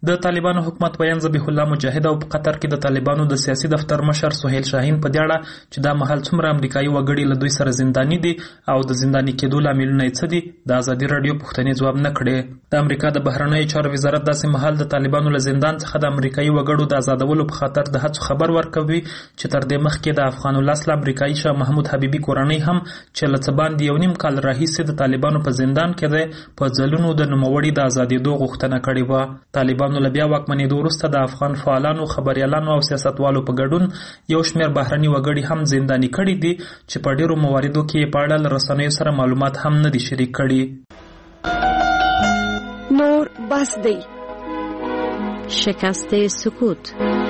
د طالبانو حکومت ویان ذبیح الله مجاهد او په قطر کې د طالبانو د سیاسي دفتر مشر سهیل شاهین په دې اړه چې دا مهال څومره امریکایي وګړي له دوی سره زنداني دي او د زنداني کېدو لاملونه یې څه دي د ازادي راډیو پوښتنې ځواب نه کړې. د امریکا د بهرنیو چارو وزارت داسې مهال د طالبانو له زندان څخه د امریکایي وګړو د آزادولو په خاطر د هڅو خبر ورکوي چې تر دې مخکې د افغان الاصل امریکایي شاه محمود حبیبي کورنۍ هم چې له څه باندې 1.5 کال راهیسې د طالبانو په زندان کې ده په ځلونو د نوموړي د ازادېدو غوښتنه کړې وه. طالبانو له بیا واکمنېدو وروسته د افغان فعالانو خبریالانو او سیاستوالو په ګډون یو شمېر بهرني وګړي هم زنداني کړي دي چې په ډېرو مواردو کې په اړه له رسنیو سره معلومات هم نه دي شریک کړي. نور بس دی. شکست سکوت.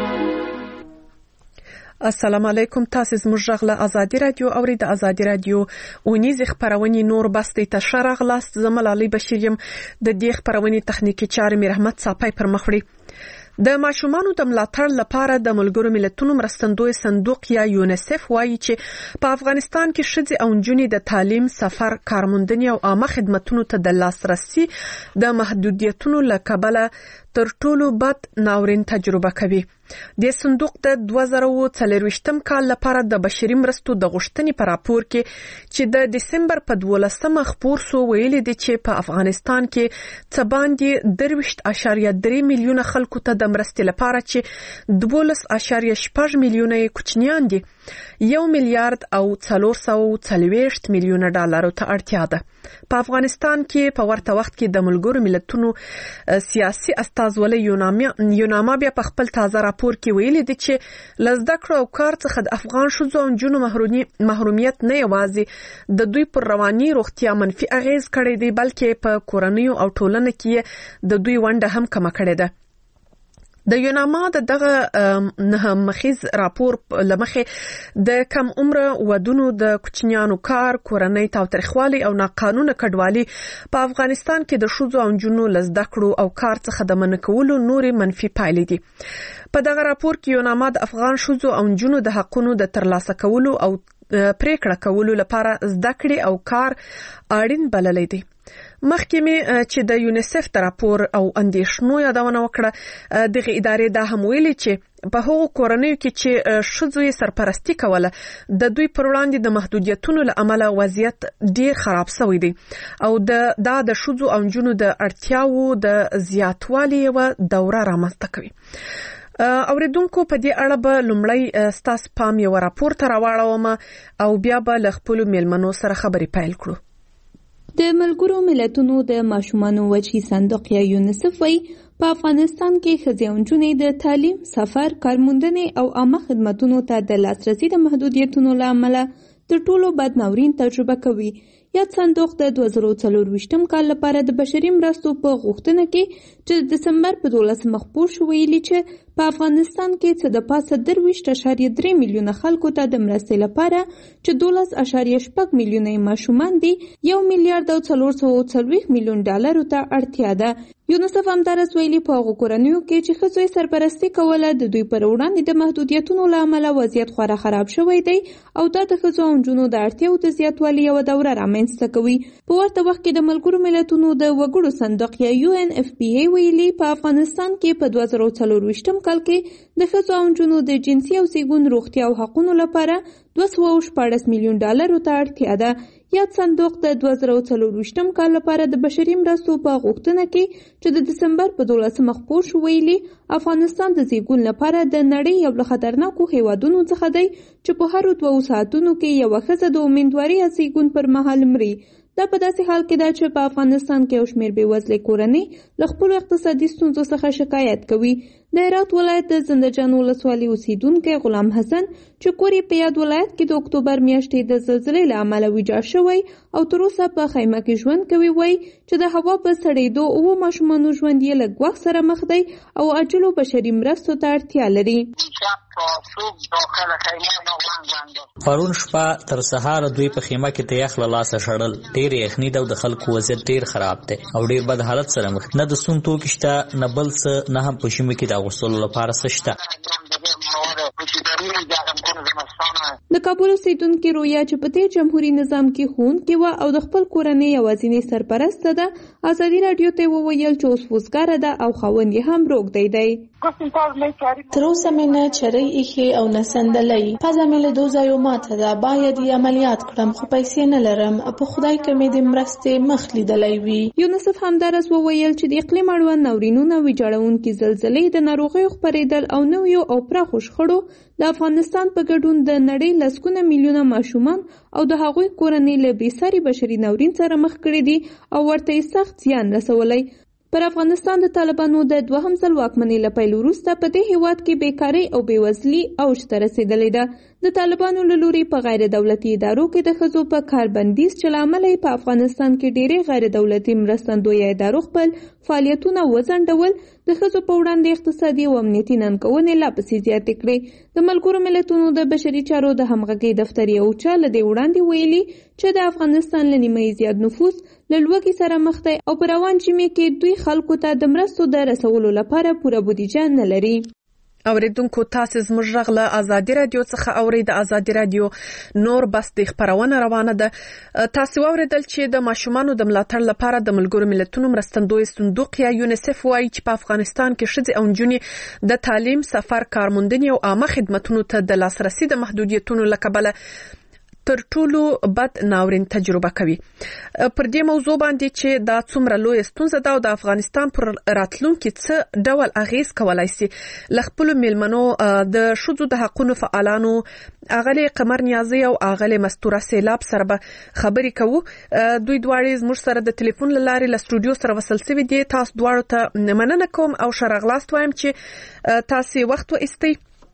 السلام علیکم. تاسو زموږ غږ له ازادي رادیو اوري. د ازادي رادیو اونیزه خبرونه نور بس دی ته شرغلاست. زمل علي بشیر يم. د دې خبرونه تخنیکی چارې مې رحمت صاحب پر مخ وړي. د ماشومانو د ملاتړ لپاره د ملګرو ملتونو مرستندوی صندوق یا یونیسف وایي چې په افغانستان کې ښځې او نجونې د تعلیم، سفر، کارموندنې او عامه خدماتو ته د لاسرسي د محدودیتونو له کبله تر ټولو بد ناورین تجربه کوي. د صندوق د 2024 کال لپاره د بشري مرستو د غوښتنې په راپور کې چې د دسمبر په 12 خپور سو ویلي دي چې په افغانستان کې څه باندې 23.3 میلیونه خلکو ته د مرستې لپاره چې 12.6 میلیونه کوچنیان دي 1 میلیارډ او 440 میلیونه ډالرو ته اړتیا ده. په افغانستان کې په ورته وخت کې د ملګرو ملتونو سیاسي استازولۍ یوناما بیا په خپل تازه راپور کې ویلي دي چې لزده کړو او کار څخه د افغان ښځو او نجونو محرومیت نه یوازې د دوی پر رواني روغتیا منفي اغیز کړی دی بلکې په کورنیو او ټولنه کې د دوی ونډه هم کمه کړې ده. د یوناما دغه مخیز راپور لمخې د کم عمر ودونو د کوچنیانو کار، کورنۍ تاوتریخوالي او ناقانونه کډوالي په افغانستان کې د ښځو او نجونو لزده کړو او کار څخه د منع کولو نورې منفي پایلې دي. په دغه راپور کې یوناما د افغان ښځو او نجونو د حقونو د ترلاسه کولو او پریکړه کولو لپاره زده کړې او کار اړین بللی دی. مخکې مې چې د یونیسف د راپور او اندېښنو یادونه وکړه، دغه ادارې دا هم ویلي چې په هغو کورنیو کې چې ښځو یې سرپرستی کوله د دوی پر وړاندې د محدودیتونو له امله وضعیت ډیر خراب شوی دی او دا د ښځو او نجونو د اړتیاو د زیاتوالي یوه دوره رامنځته کوي. اوریدونکو په دې اړه به لومړی ستاسو پام یو راپور ته راوړم او بیا به له خپلو میلمنو سره خبرې پیل کړو. د ملګرو ملتونو د ماشومانو وچی صندوق یا یونیسف وایي په افغانستان کې ښځې او نجونې د تعلیم، سفر، کارموندنې او عامه خدماتو ته د لاسرسي د محدودیتونو له امله تر ټولو بد ناورین تجربه کوي. یاد صندوق د 2024 کال لپاره د بشري مرستو په غوښتنه کې چې د دسمبر په 12 خپور شو ویلي چې په افغانستان کې څه د پاسه 23.3 میلیونه خلکو ته د مرستې لپاره چې 12.6 میلیونه ماشومان دي 1 میلیارډ او 440 میلیون ډالرو ته اړتیا ده. یونیسف همدارس ویلي په هغو کورنیو کې چې ښځو یې سرپرستي کوله د دوی پر وړاندې د محدودیتونو له امله وضعیت خورا خراب شوی دی او دا د ښځو او نجونو د اړتیاو د زیاتوالي یوه دوره رامنځته کوي. په ورته وخت کې د ملګرو ملتونو د وګړو صندوق یا UNFPA ویلي په افغانستان کې په 2024 کال کې د ښځو او نجونو د جنسي او زیږون روغتیا او حقونو لپاره 214 میلیون ډالرو ته اړتیا ده. یاد صندوق د 2024 کال لپاره د بشري مرستو په غوښتنه کې چې د دسمبر په 12 خپور شو ویلي افغانستان د زیږون لپاره د نړۍ یو له خطرناکو هیوادونو څخه دی چې په هرو 2 ساعتونو کې یوه ښځه د امیندوارۍ یا زیږون پر مهال مري. دا په داسې حال کې ده چې په افغانستان کې یو شمېر بېوزلې کورنۍ له خپلو اقتصادي ستونزو څخه شکایت کوي. د هرات ولایت د زندهجان ولسوالۍ اوسیدونکی غلام حسن چې کور یې په یاد ولایت کې د اکتوبر میاشتې د زلزلې له امله ویجاړ شوی او تر اوسه په خیمه کې ژوند کوي وایي چې د هوا په سړېدو 7 ماشومانو ژوند یې له ګواښ سره مخ دی او عاجلو بشري مرستو ته اړتیا لري. پرون شپه تر سهار دوی په خیمه کې د یخ له لاسه شړل. ډېر یخني ده او د خلکو وضعیت ډېر خراب دی او ډېر بد حالت سره مخ. نه د سون توکي شته، نه بل څه، نه هم په ژمي کې د اغوستلو لپاره څه شته. د کابل اوسیدونکي رویا چې په تیر جمهوریت نظام کې ښوونکې وه او د خپل کورنۍ یوازینۍ سرپرسته ده، ازادي راډیو ته وویل چې اوس وزګاره ده او خاوند یې هم روږدی دی. تر اوسه مې نه چرۍ ایښې او نه صندلۍ. پزه مې له 2 ځایو ماته ده، باید یې عملیات کړم خو پیسې نه لرم. په خدای که مې د مرستې مخ لیدلی وي. یونسف همدارس وویل چې د اقلیم اړوند ناورینونه، ویجاړونکي زلزلې، د ناروغیو خپرېدل او نویو او پراخو شخړو د افغانستان په ګډون د نړۍ لسګونه میلیونه ماشومان او د هغوی کورنۍ له بېساري بشري ناورین سره مخ کړي دي او ورته یې سخت زیان رسولی. پر افغانستان د طالبانو د 2م ځل واکمنۍ له پیل وروسته په دې هیواد کې بیکارۍ او بېوزلي اوج ته رسېدلې ده. د طالبانو له لوري په غیر دولتي ادارو کې د ښځو په کار بندیز چې له امله یې په افغانستان کې ډېرې غیر دولتي مرستندویه ادارو خپل فعالیتونه وځنډول، د ښځو په وړاندې اقتصادي او امنیتي ننګونې لا پسې زیاتې کړې. د ملګرو ملتونو د بشري چارو د همغږۍ دفتر یو چا له دې وړاندې ویلي چې د افغانستان له نیمایي زیات نفوس له لوږې سره مخ دی او په روان ژمي کې دوی خلکو ته د مرستو د رسولو لپاره پوره بودیجه نه لري. اوریدونکو تاسو زموږ غږ له ازادي راډیو څخه اورئ. د ازادي راډیو نور بس د خبرونه روانه ده. تاسو اوریدل چې د ماشومانو د ملاتړ لپاره د ملګرو ملتونو مرستندوی صندوق یا یونیسف وایي چې په افغانستان کې ښځې او نجونې د تعلیم، سفر، کارموندنې او عامه خدماتو ته د لاسرسي د محدودیتونو له کبله تر ټولو بد ناورین تجربه کوي. پر دې موضوع باندې چې دا څومره لوی ستونزه ده او د افغانستان پر راتلونکي څه ډول اغیز کولای شي، له خپلو میلمنو د ښځو د حقوقو فعالانو اغلې قمر نیازي او اغلې مستوره سیلاب سره به خبرې کوو. دوی دواړه زموږ سره د ټلیفون له لارې له سټوډیو سره وصل شوي دي. تاسو دواړو ته مننه کوم او شرغلاست وایم چې تاسو وخت وایستئ.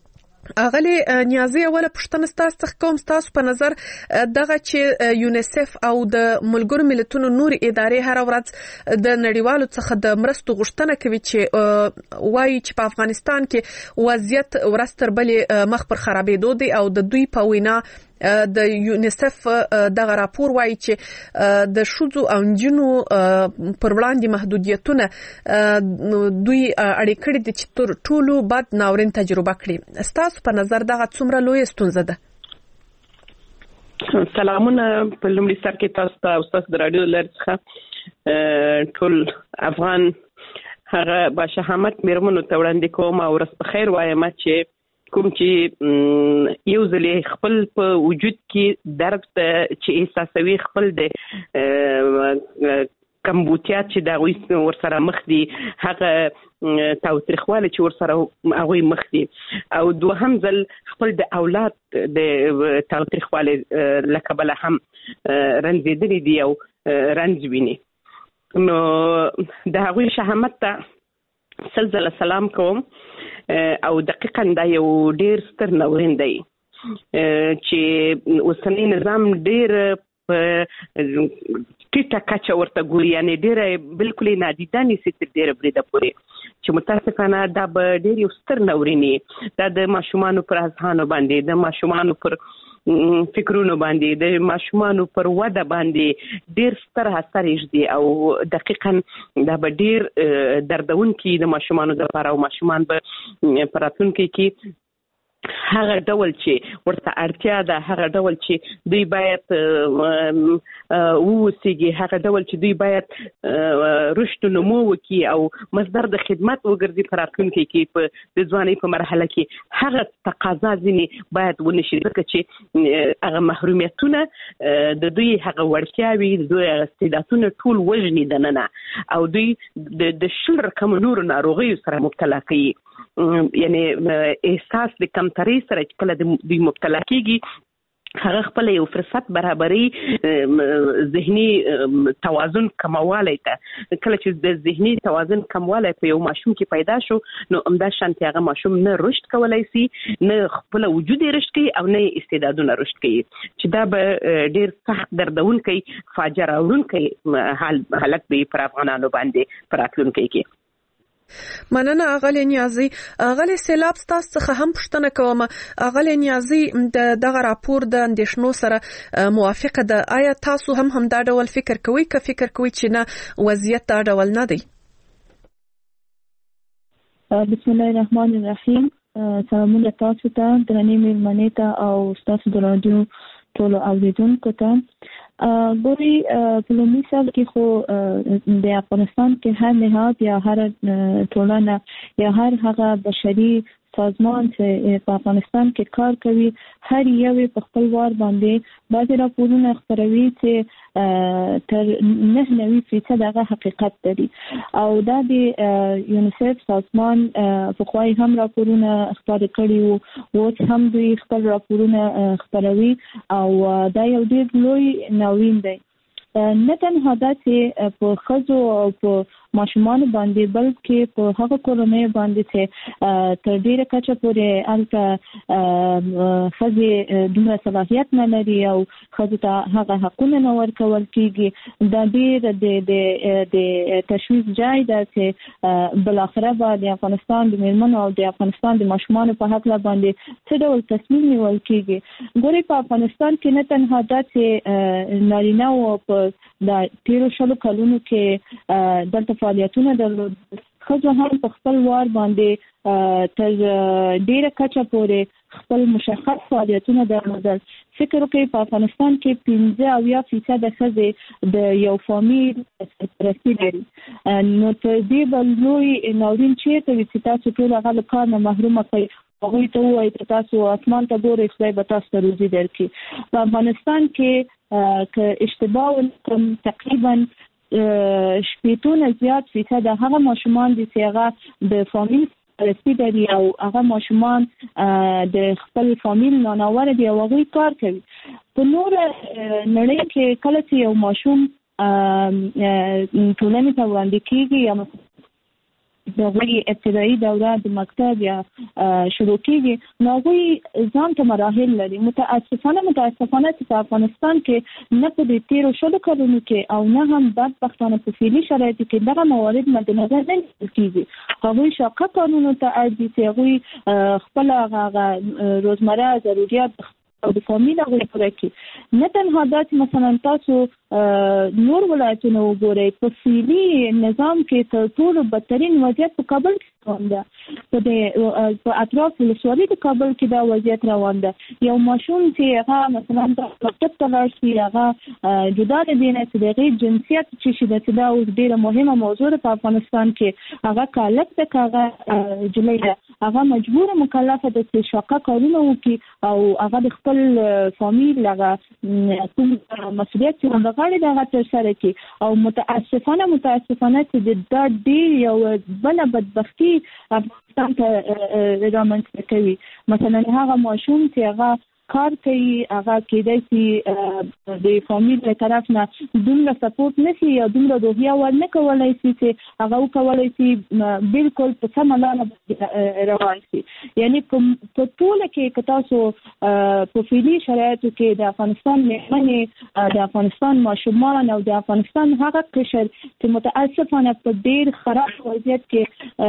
اغلی نیازي اوله پوښتنه ستاسو څخه کوم، ستاسو په نظر دغه چې یونیسف او د ملګرو ملتونو نور ادارې هر ورځ د نړیوالو څخه د مرستو غوښتنه کوي چې وایي چې په افغانستان کې وضعیت ورځ تر بلې مخ پر خرابېدو دی او د دوی په وینا د یونیسف دغه راپور وایي چې د ښځو او نجونو پر وړاندې محدودیتونه دوی اړې کړي دي چې تر ټولو بد ناورین تجربه کړي. ستاسو په نظر دغه څومره لویه ستونزه ده؟ سلامونه په لومړي سر کې تاسو ته او تاسو د رادیو لر څخه ټول افغان هغه باشهامت میرمنو ته وړاندې کوم او ورځ په خیر وایم چې کوم چې یو ځل خپل په وجود کې درد چې احساسوي، خپل د کمبوتیا چې دا غوي ورسره مخ دي، هغه تاوتریخواله چې ورسره هغه مخ دي، او دوهم ځل خپل د اولاد د تاوتریخواله لکه بل هم رنځېدلي دي او رنځ ویني. نو د هغوی شهامت ته سلسله سلام کوم او دقیقاً دا یو ډیر ستر ناورین دی چې اوسنی نظام ډیر په ټیټه کچه ورته ګوري، یعنی ډیره بالکل نادیده نیسي تر ډیره بریده پورې، چې متاسفانه دا به ډیر یو ستر ناورین دا د ماشومانو پر اذهانو باندې، د ماشومانو پر فکرونو باندې، د ماشومانو پر وده باندې ډیر ستر اثر یږدي او دقیقاً دا به ډیر دردونکي د ماشومانو لپاره او ماشومان به په راتلونکي کې هغه ډول چې ورته اړتیا ده، هغه ډول چې دوی باید ووسیږي، هغه ډول چې دوی باید رشد و نمو وکړي او مصدر د خدمت وګرځي په راتلونکي کې په د ځوانۍ په مرحله کې هغه تقاضا ځینې باید ونشي، ځکه چې هغه محرومیتونه د دوی هغه وړتیاوې، د دوی هغه استعدادونه ټول وژني دننه او دوی د شل رقم نورو ناروغیو سره مبتلا کوي. یعنی احساس د کمترۍ سره چې کله دوی مبتلا کېږي هغه خپل یو فرصت برابرۍ ذهني توازن کموالی ته، کله چې د ذهني توازن کموالی په یو ماشوم کې پیدا شو نو همدا شانتې هغه ماشوم نه رشد کولی شي، نه خپل وجود یې رشد کوي او نه استعدادونه رشد کوي، چې دا به ډیر سخت دردونکی فاجعه راوړونکی حالت به پر افغانانو باندې په راتلونکي کې. مننه اغلی نیازي. اغلی سیلاب ستاسو څخه هم پوښتنه کوم. اغلی نیازي دغه راپور د اندېښنو سره موافقه ده. آیا تاسو هم دا ډول فکر کوئ که فکر کوئ چې نه وضعیت دا ډول نه دی؟ بسم الله الرحمن الرحیم. سلامونه تاسو ته درنې مېلمنې ته او تاسو د رادیو ټولو اوریدونکو ته. ګوري په لومړي سر کې خو د افغانستان کې هر نهاد یا هر ټولنه یا هر هغه بشري سازمان چې په افغانستان کې کار کوي هر یو په خپل وار باندې بعضې راپورونه خپروي چې تر 99% هغه حقیقت لري او دا د یونیسف سازمان پخوای هم راپورونه خپاره کړي وو اوس هم دوی خپل راپورونه خپروي او دا یو ډېر لوی ناورین دی. نه تنها دا چې په ښځو او په ماشومانو باندې بلکې په هغه کورنۍ باندې چې تر ډیره کچه پورې هلته ښځې دومره صلاحیت نه لري او ښځو ته هغه حقونه نه ورکول کېږي. دا ډېر د تشویش ځای ده چې بالاخره به د افغانستان د مېرمنو او د افغانستان د ماشومانو په هکله باندې څه ډول تصمیم نیول کېږي. ګورئ په افغانستان کې نه تنها دا چې نارینه او په د تیرو 20 کلونو کې دلته فعالیتونه درلود، ښځو هم په خپل وار باندې تر ډیره کچه پورې خپل مشخص فعالیتونه درلودل. فکر وکړئ په افغانستان کې 15% ښځې د یو فامیل سرپرستي لري. نو تر دې بل لوی ناورین چیرته وي چې تاسو ټول هغه له کار نه محرومه کړئ، هغوی ته ووایي چې تاسو اسمان ته ګورئ، خدای به تاسو ته روزي درکړي. په افغانستان کې که اشتباه ونکړم تقریبا 80% زیات فیصد هغه ماشومان دي چې هغه د فامیل سرپرستي لري او هغه ماشومان د خپل فامیل ناناوره دي او هغوی کار کوي. په نور نړۍ کې کله چې یو ماشوم ټولنې ته وړاندې کېږي یا د هغوی ابتدایي دوره د مکتب یا شروع کېږي نو هغوی ځان ته مراحل لري. متاسفانه چې په افغانستان کې نه په دې تیرو 20 کلونو کې او نه هم بدبختانه په فعلي شرایطو کې دغه موارد مد نظر نه نیول کېږي. هغوی شاقه کارونو ته اړ دي چې هغوی خپل هغه روزمره ضرورت او د فامیل هغوی پوره کړي. نه تنها دا چې مثلا تاسو نور ولایتونه وګورئ، په فعلي نظام کې تر ټولو بدترین وضعیت په کابل کې روان ده. په اطراف ولسوالۍ د کابل کې دا وضعیت روان ده. یو ماشوم چې هغه مثلا مکتب ته لاړ شي، هغه جدا د دې نه چې د هغې جنسیت چې شي ده، چې دا اوس ډېره مهمه موضوع ده په افغانستان کې. هغه کالک ده که هغه جلۍ ده، هغه مجبوره مکلفه ده چې شاقه کارونه وکړي او هغه د خپل فامیل هغه کوم مسؤلیت چې هغه غواړي د هغه ترسره کړي. او متاسفانه چې دا ډېر یو بله بدبختي افغانستان ته رامنځته کوي. مثلا هغه ماشوم چې هغه کار کوي، هغه کېدای شي د فامیل له طرف نه دومره سپورټ نه شي یا دومره روحیه ورنه کولی شي چې هغه وکولی شي بالکل په سمه لاره روان شي. یعنې په ټوله کې که تاسو په فعلي شرایطو کې د افغانستان مېرمنې، د افغانستان ماشومان او د افغانستان هغه قشر چې متاسفانه په ډېر خراب وضعیت کې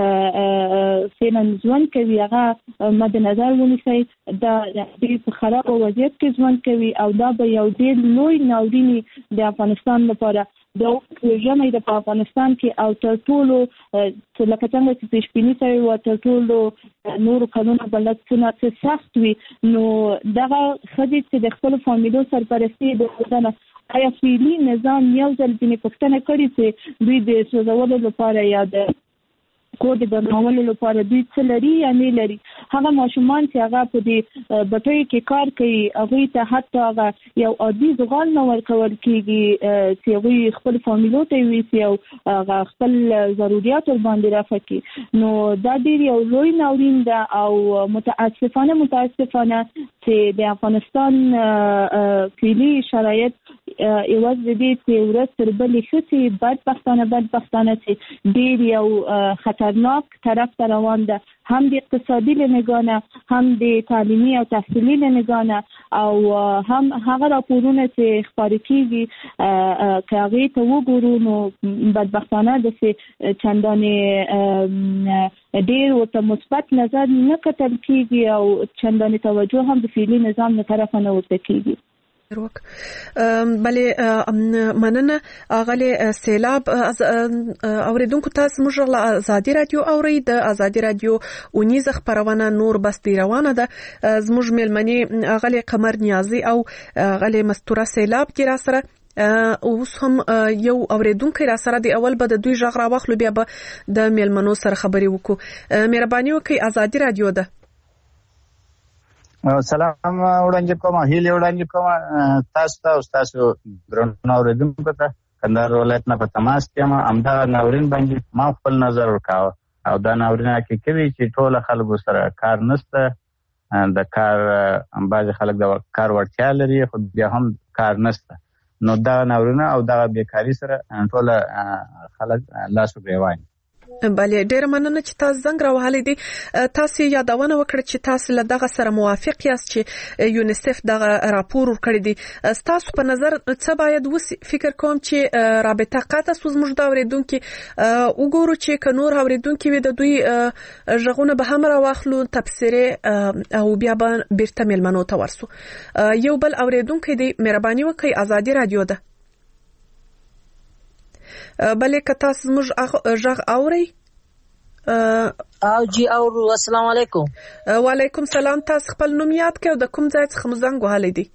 فعلا ژوند کوي هغه مد نظر ونیسئ. دا ډېر په خراب وضعیت کې ژوند کوي او دا به یو ډېر لوی ناورین د افغانستان لپاره د ژمی د په افغانستان کې او تر ټولو لکه څنګه چې پیشبیني شوې وه تر ټولو نورو کلونو به لږ څه سخت وي. نو دغه ښځې چې د خپلو فامیلو سرپرستي د روزنه آیا فعلي نظام یو ځل ځینې پوښتنه کړې چې دوی د سوځولو لپاره یا د کور د برنامولو لپاره دوی څه لري یا نه لري؟ هغه ماشومان چې هغه په دې بټیو کې کار کوي هغوی ته حتی هغه یو عادي زغال نه ورکول کېږي چې هغوی خپل فامیلو ته یوسي او هغه خپل ضروریات ورباندې رفع کړي. نو دا ډېر یو لوی ناورین ده او متاسفانه چې د افغانستان فعلي شرایط یوازې د دې چې ورځ تر بلې ښه شي بدبختانه چې ډېر یو خطرناک طرف ته روان ده، هم د اقتصادي له نګاه هم د تعلیمي او تحصیلي له نګاه او هم هغه راپورونه چې خپاره کېږي که هغې ته وګورو نو بدبختانه داسې چندانې ډېر ورته مثبت نظر نه کتل کېږي او چندانې توجه هم د فعلي نظام له طرفه نه ورته کېږي. بلې مننه اغله سیلاب اوریدونکو تاسو موږ له ازادي رادیو اوري د ازادي رادیو اونیز خبرونه نور بس دی روانه ده زموږ ملمنی اغله قمر نیازي او اغله مستوره سیلاب کې را سره اوس هم یو اوریدونکو را سره دی اول به د دوی ژغ را واخلو بیا به د ملمنو سره خبري وکړو مهرباني وکړئ ازادي رادیو ده سلام وړاندې کوم هیله وړاندې کوم تاسو ته او تاسو درنو اوریدونکو ته کندهار ولایت نه په تماس کې ما امدا ناورین باندې ما خپل نظر ورکاو او دا ناورین کې کوي چې ټول خلکو سره کار نشته د کار باندې خلک د کار وړتیا لري خو بیا هم کار نشته نو دا ناورین او دا بیکاری سره ټول خلک لاس وګوي بله ډیر مننه چې تاسو زنګ راوهلې دي تاسو یادونه وکړه چې تاسو له دغه سره موافق یاست چې یونیسف دغه راپور ورکړی دی تاسو په نظر څه باید وسی فکر کوم چې رابطه قاطع سوزمږ دا اوریدونکو وګورو چې کنور اوریدونکو وي د دوی ژغونه به هم راواخلو تفسیره او بیا به بیرته ملمنو ته ورسو یو بل اوریدونکو دی مهرباني وکړئ ازادي رادیو ده بلې که تاسو موږ ژغ اورئ او جی اورو السلام علیکم وعلیکم سلام تاسو خپل نوم یاد کړئ د کوم ځای څخه زنګ وهلی دی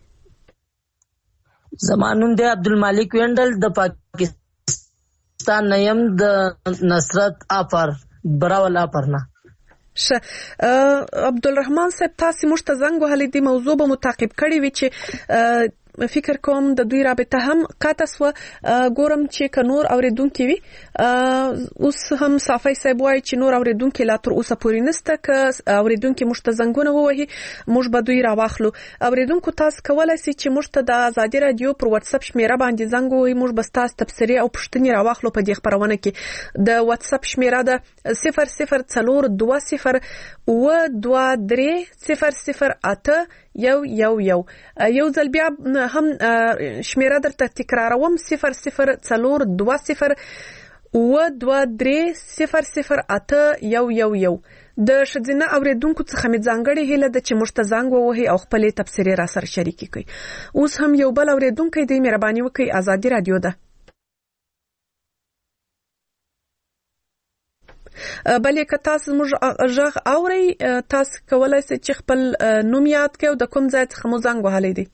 زما نوم دی عبدالمالک وینډل د پاکستان نیم د نصرت اپر براول اپرنا عبدالرحمن صاحب تاسو موږ ته زنګ وهلی دی موضوع به متعقب کړی وي چې فکر کوم د دوی رابطه هم قاطع سو ګورم چې کنور اوریدونکو وي اوس هم صافي صاحب وایي چې نور اوریدونکو لا تر اوسه پورې نسته ک اوریدونکو مشتزنګونه ووهي موږ به دوی راواخلو اوریدونکو تاسو کولای شئ چې موږ ته د ازادي رادیو پر واتس اپ شمیره باندې زنګ ووهي موږ به تاسو تفسیری او پښتني راواخلو په دې خبرونه کې د واتس اپ شمیره ده 0020 و23 00 یو ځل بیا هم شمیره درته تکراروم 0020 و23 د شذینه اوریدونکو څخه می ځانګړي هله د چې مشتزنګ ووهي او خپل تفسیری را سره شریک کړي اوس هم یو بل اوریدونکو دی مهرباني وکړئ ازادي رادیو ده بلې که تاسو موږ ژغ اورئ تاسو کولای شئ چې خپل نوم یاد کړئ او د کوم ځای څخه مو زنګ وهلی دی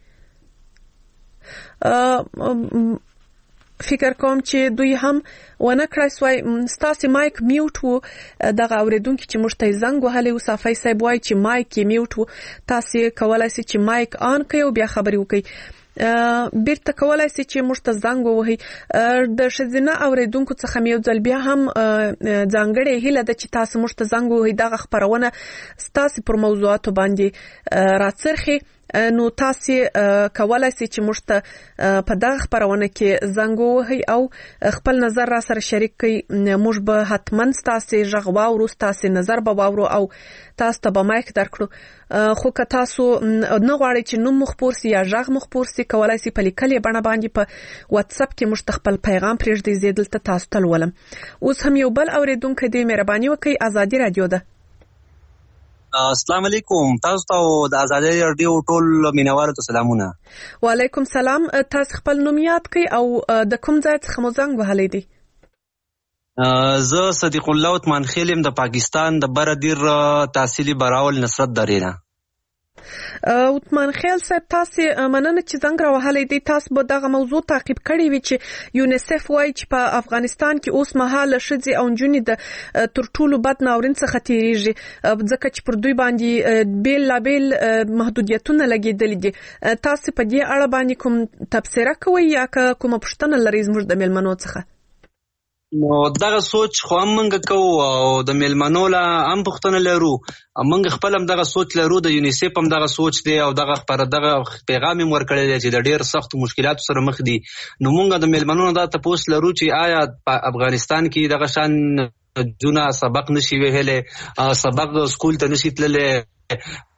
فکر کوم چې دوی هم ونه کړای سوای ستاسو مایک میوټ وو دغه اوریدونکو چې موږ ته زنګ وهلی او صافي صاحب وایي چې مایک میوټ وو تاسو کولای شئ چې مایک آن کړئ او بیا خبرې وکړئ بیرته کولای شئ چې موږ ته زنګ ووهي د شذینه اوریدونکو څخه یو ځل بیا هم ځانګړې هیله ده چې تاسو موږ ته زنګ ووهي دغه خبرونه ستاسو پر موضوعاتو باندې راڅرخي نو تاسو کولای شئ چې موږ ته په دغه خبرونه کې زنګ ووهي او خپل نظر را سره شریک کړئ موږ به حتما تاسو ژغ واورو تاسو نظر به واورو او تاسو ته به مایک درکړو خو که تاسو نه غواړئ چې نوم مخپور سي یا ژغ مخپور سي کولای شئ په لیکلې بڼه باندې په واتس اپ کې موږ خپل پیغام پرېږدئ زیدل ته تاسو ته ولم اوس هم یو بل اوریدونکو دی مهرباني وکړئ ازادي رادیو ده السلام علیکم تاسو ته د ازادي رادیو ټول مینوالو ته سلامونه وعلیکم سلام تاسو خپل نوم یاد کړئ او د کوم ځای څخه مو زنګ وهلی دی زه صدیق الله عثمان خیلم د پاکستان د بردیر تحصیلي براول نصرت درینا عثمان خیل صاحب تاسو مننه چې زنګ راوهلی دی تاسو به دغه موضوع تعقیب کړی وي چې یونیسف وایي چې په افغانستان کې اوس مهال ښځې او نجونې د تر ټولو بد ناورین څخه تیریږي ځکه چې پر دوی باندې بیل محدودیتونه لګېدلي دي تاسو په دې اړه باندې کوم تبصره کوئ یا کومه پوښتنه لرئ زموږ د مېلمنو څخه نو دغه سوچ خو هم موږ کوو او د مېلمنو له هم پوښتنه لرو موږ خپل هم دغه سوچ لرو د یونیسف هم دغه سوچ دی او دغه پیغام یې ورکړی دی چې د ډېر سختو مشکلاتو سره مخ دي نو موږ د مېلمنو دا تپوس لرو چې آیا په افغانستان کې دغه شان جونه سبق نشي ویلی سبق سکول ته نشي تللی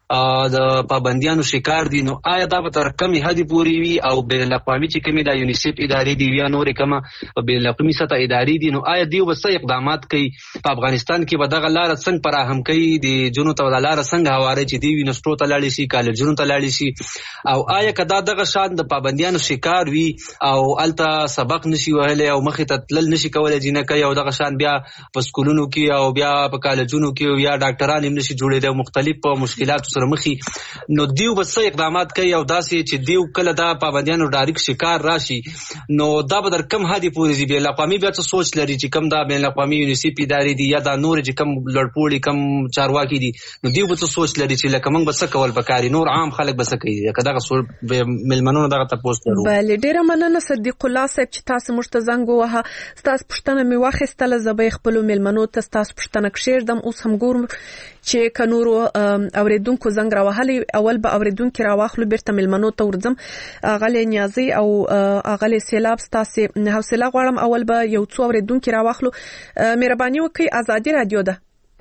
د پابندیانو شکار دي، نو آیا دا به تر کمې حدې پورې وي او بین الاقوامي چې کومې د یونیسیف ادارې دي یا نورې کومه بین الاقوامي سطح ادارې دي، نو آیا دوی به څه اقدامات کوي په افغانستان کې؟ به دغه لاره څنګه فراهم کوي، د جنو ته لاره څنګه هواري چې دوی یونیورسټو ته لاړې شي، کالجونو ته لاړې شي؟ او آیا که دا دغه شان د پابندیانو شکار وي او هلته سبق نشي وهلی او مخې ته تلل نشي کولی جینکۍ، او دغه شان بیا په سکولونو کې او بیا په کالجونو کې یا ډاکټران هم نشي جوړېدی او مختلف مشکلاتو سره مخي، نو دیو به څه اقدامات کوي؟ او داسې چې دیو کله دا پابندیانو ډایرکټ شکار راشي نو دا به در کم حدې پورې ځي؟ بین الاقوامي بیا څه سوچ لري چې کم دا بین الاقوامي یونیسیف ادارې دي یا دا نور چې کم لړپوړي کم چارواکي دي، نو دیو به څه سوچ لري چې لکه موږ به څه کول پکار، نور عام خلک به څه کوي؟ که دغه مېلمنو دغه تپوس لرو. بله، ډېره مننه صدیق الله صاحب چې تاسو موږ ته زنګ ووهه. ستاسو پوښتنه مې واخیستله، زه به خپلو مېلمنو ته ستاسو پوښتنه کښېږدم. اوس هم ګورم چې که نورو اوریدونکو زنګ راوهلی، اول به اوریدونکي راواخلو، بیرته مېلمنو ته ورځم. اغلې نیازي او اغلې سیلاب، ستاسې حوصله غواړم، اول به یو څو اوریدونکي راواخلو. مهرباني وکړئ، ازادي رادیو ده.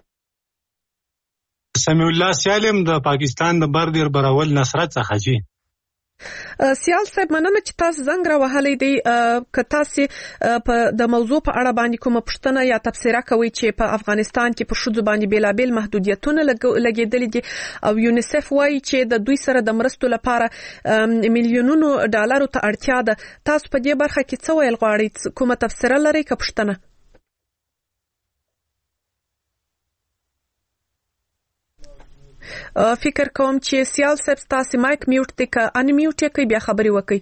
سمیع الله سالم د پاکستان د بردیر برول نصرت څخه جی. سیال صاحب، مننه چې تاسو زنګ راوهلی دی. که تاسو د موضوع په اړه باندې کومه پوښتنه یا تبصره کوئ چې په افغانستان کې پر ښځو باندې بیلابیل محدودیتونه لګېدلي دي او یونیسف وایي چې د دوی سره د مرستو لپاره میلیونونو ډالرو ته اړتیا ده، تاسو په دې برخه کې څه ویل غواړئ؟ کومه تبصره لرئ که پوښتنه؟ فکر کوم چې سیال صاحب ستاسو مایک میوټ دی، که ان میوټ یې کوي بیا خبرې وکړئ.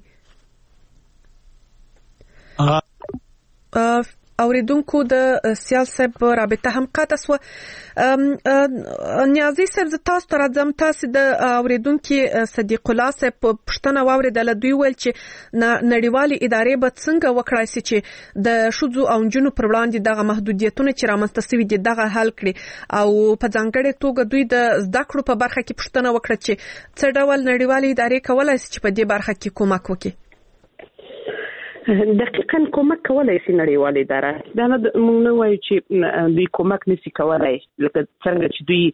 اوریدونکو د سیال صاحب رابطه هم قطع سوه. نیازي صاحب، زه تاسو ته راځم. تاسو د اوریدونکي صدیق الله صاحب پوښتنه واورېدله. دوی ویل چې نړیوالې ادارې به څنګه وکړای شي چې د ښځو او نجونو پر وړاندې دغه محدودیتونه چې رامنځته سوي دي دغه حل کړي، او په ځانګړې توګه دوی د زده کړو په برخه کې پوښتنه وکړه چې څه ډول نړیوالې ادارې کولی شي چې په دې برخه کې کومک وکړي. دقیقاً کومک کولای شي نړیواله اداره، دا نه موږ نه وایو چې دوی کومک نشي کولای، لکه څنګه چې دوی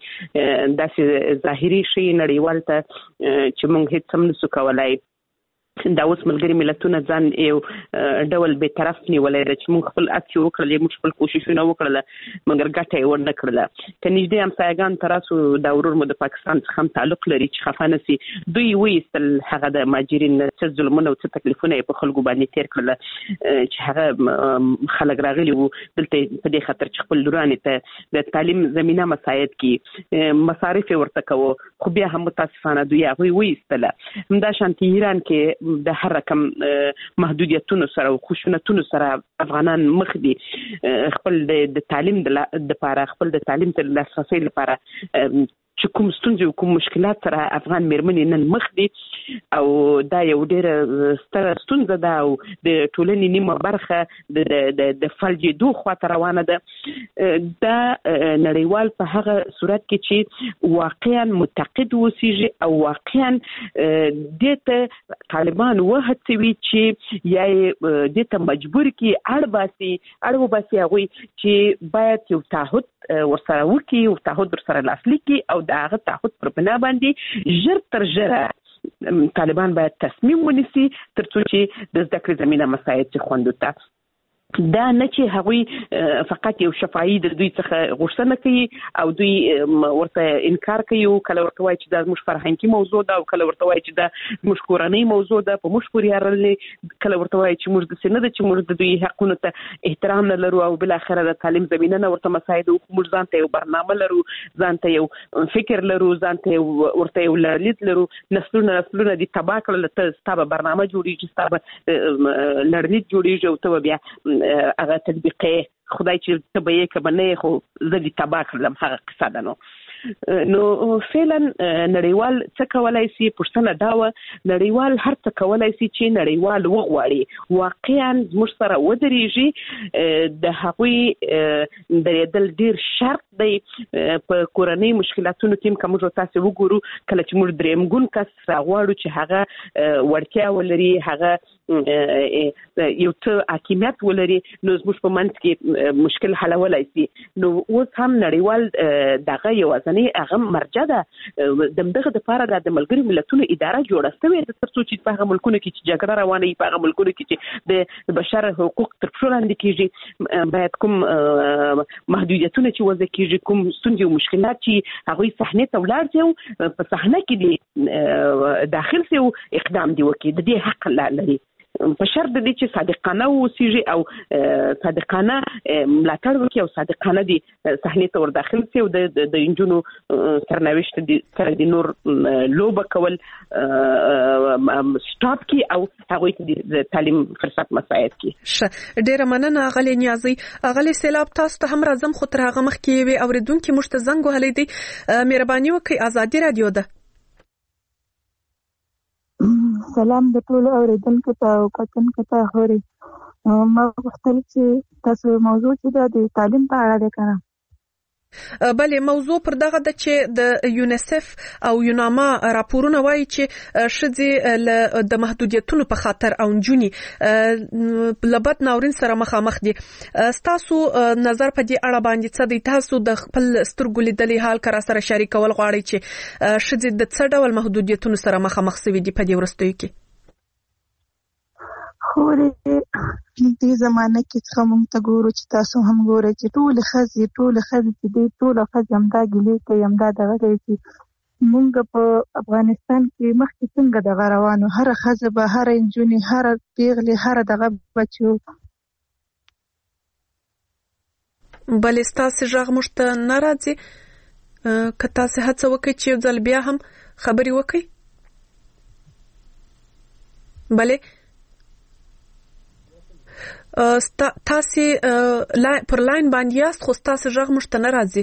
داسې ظاهري شي نړیوال ته چې موږ هیڅ هم نشو کولای. دا اوس ملګري ملتونه ځان یو ډول به طرف نیولای چې موږ خپل اکټ وکړل، موږ خپل کوششونه وکړل مګر ګټه یې ورنه کړله. که نږدې همسایګان تراسو دا ورور مو د پاکستان څخه هم تعلق لري چې خفه نشي، دوی وایستل هغه د مهاجرین څه ظلمونه او څه تکلیفونه یې په خلکو باندې تیر کړل چې هغه خلک راغلي وو دلته په دې خاطر چې خپل لورانې ته د تعلیم زمینه مساعد کړي، مصارف یې ورته کوو، خو بیا هم متاسفانه دوی هغوی وایستله. همدا شانتي ایران کې د هر رقم محدودیتونو سره او خشونتونو سره افغانان مخ دي. خپل د تعلیم د لپاره، خپل د تعلیم د لاسرسي لپاره چې کوم ستونزې او کوم مشکلات سره افغان مېرمنې نن مخ دي، او دا یو ډېره ستره ستونزه ده او د ټولنې نیمه برخه د فلجېدو خواته روانه ده. دا نړیوال په هغه صورت کې چې واقعا متقد اوسیږي او واقعا دې ته طالبان وهڅوي چې یا دې ته مجبور کړي اړ وباسي هغوی چې باید یو تعهد ورسره وکړي او تعهد ورسره لاسلیک کړي، او د هغه تعهد پر بنا باندې ژر تر ژره طالبان باید تصمیم ونیسي تر څو چې د زده کړې زمینه مساعد شي خوندو ته. دا نه چې هغوی فقط یو شفاهي د دوی څخه غوښتنه کوي او دوی ورته انکار کوي، او کله ورته وایي چې دا زموږ فرهنګي موضوع ده، او کله ورته وایي چې دا زموږ کورنۍ موضوع ده، په موږ پورې اړه، کله ورته وایي چې موږ داسې نه ده چې موږ د دوی حقونو ته احترام نه لرو، او بالاخره د تعلیم زمینه نه ورته مساعد، او موږ ځان ته یو برنامه لرو، ځان ته یو فکر لرو، ځان ته ورته یو لړلید لرو. نسلونه دې تباه کړل، ته ستا به برنامه جوړېږي، ستا به لړلید جوړېږي، او ته بیا هغه تطبیقي خدای چې ته به یې که به نه یې خو زه دې تباه کړلم، هغه قصه ده. نو فعلا نړیوال څه کولای شي؟ پوښتنه دا وه نړیوال هر څه کولای شي چې نړیوال وغواړي، واقعا زموږ سره ودرېږي. د هغوی درېدل ډېر شرط دی. په کورنۍ مشکلاتونو کې هم که موږ تاسې وګورو، کله چې موږ درېیم ګون کس راغواړو چې هغه وړتیا ولري، هغه یو څه حاکمیت ولري، نو زموږ په منځ کې مشکل حلولای شي. نو اوس هم نړیوال دغه یوازنی هغه مرجع ده دغه د پاره د ملګرو ملتونو اداره جوړه شوې ده ترڅو چې په هغه ملکونو کې چې جګړه روانه وي، په هغه ملکونو کې چې د بشر حقوق تر پښو لاندې کیږي، باید کوم محدودیتونه چې وضع کیږي، کوم ستونزې او مشکلات چې هغه صحنه ته ولاړ شي په صحنه کې دي داخل شي او اقدام دی وکړي. د دې حق لري په شرط د دې چې صادقانه اوسېږي او صادقانه ملاتړ وکړي او صادقانه دي صحنه ته ور داخل شي او د انجونو سرنوشت دي سره د نور لوبه کول سټاپ کی او هغه ته د تعلیم فرصت مساعد کی. ډیره مننه غلي نیازي. غلي سیلاب تاسو ته هم راځم خو تر هغه مخکې وي اوریدونکو مشت زنګ وهلې دي. مهرباني وکړئ ازادي رادیو ده. سلام د ټول اوریدونکو ته او کتونکو ته. هوري ما غوښتل چې تاسو موضوع چې د تعلیم په اړه ده کنه. بله موضوع پر دغه د چې د یونیسف او یوناما راپورونه وایي چې ښځې د محدودیتونو په خاطر او نجونې لبد ناورین سره مخامخ دي. ستاسو نظر په دې اړه باندې څه دی؟ تاسو د خپل سترګو لیدلي حال کرا سره شریکول غواړئ چې ښځې د څه ډول محدودیتونو سره مخامخ شوي دي په دې وروستیو کې؟ خوري دې زمانه کې څه مونږ ته ګورو چې تاسو هم ګورئ چې ټول خزي چې دې ټول خزي همدا ګلې کوي، همدا دغه دی چې مونږ په افغانستان کې مخکې څنګه دغه روانو، هر خزه به هر انجونی هر پیغلې هر دغه بچو. بلې ستاسو غږ موږ ته نه راځي. که تاسو هڅه وکړئ چې یو ځل بیا هم خبرې وکړئ. بلې تاسو پر لاین باندې یاست خو تاسو غږ موږ ته نه راځي.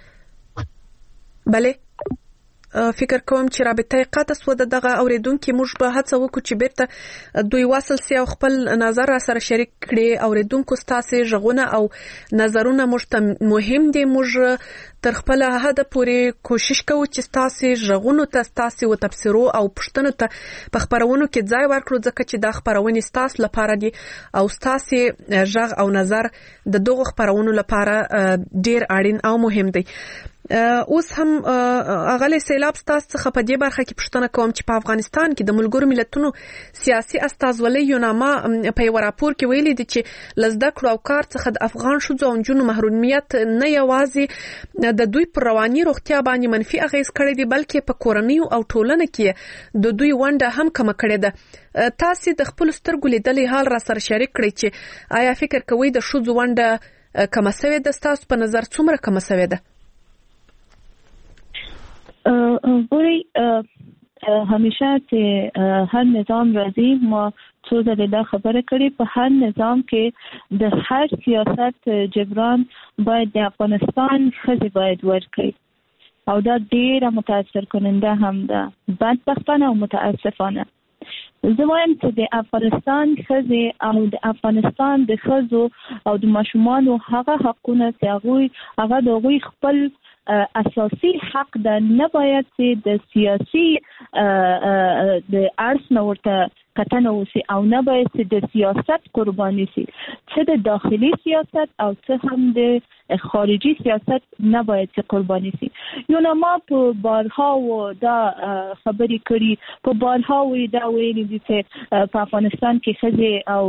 بله فکر کوم چې رابطه قطع شو. دغه اوریدونکو موږ به هڅه وکړو چې بیرته دوی واصل سي او خپل نظر سره شریک کړي. اوریدونکو تاسو غږونه او نظرونه موږ ته مهم دي. موږ تر خپل حد پورې کوشش کوو چې تاسو غږونو ته تاسو و تفسیرو او پښتنو ته په خبرونو کې ځای ورکړو ځکه چې دا خبرونه تاسو لپاره دي او تاسو غږ او نظر د دغه خبرونو لپاره ډیر اړین او مهم دي. اوس هم اغلی سیلاب تاسو څخه په دې برخه کې پوښتنه کوم چې په افغانستان کې د ملګرو ملتونو سیاسي استازولۍ یوناما په یو راپور کې ویلي دي چې لزده کړو او کار څخه د افغان ښځو او نجونو محرومیت نه یوازې د دوی پر رواني روغتیا باندې منفي اغیز کړی دی بلکې په کورنۍ او ټولنه کې د دوی ونډه هم کم کړې ده. تاسو د خپل سترګو لیدلې حال را سره شریک کړئ چې آیا فکر کوئ د ښځو ونډه کم شوې ده؟ تاسو په نظر څومره کم شوې ده؟ ګوري همیشه چې هر نظام راځي ما څو ځله دا خبره کړې په هر نظام کې د هر سیاست جبران باید د افغانستان ښځې باید ورکړي او دا ډېره متاثر کننده هم ده، بدبختانه او متاسفانه. زه وایم چې د افغانستان ښځې او د افغانستان د ښځو او د ماشومانو هغه حقونه چې هغه د هغوی خپل اساسي حق ده، نه باید چې د سیاسي د اړخ نه ورته کتنه وشي او نه باید چې د سیاست قرباني شي، څه د داخلي سیاست او څه هم د خارجي سیاست نه باید چې قرباني شي. یوناما په بارها و دا خبرې کړي، په بارها و دا ویلي دي چې په افغانستان کې ښځې او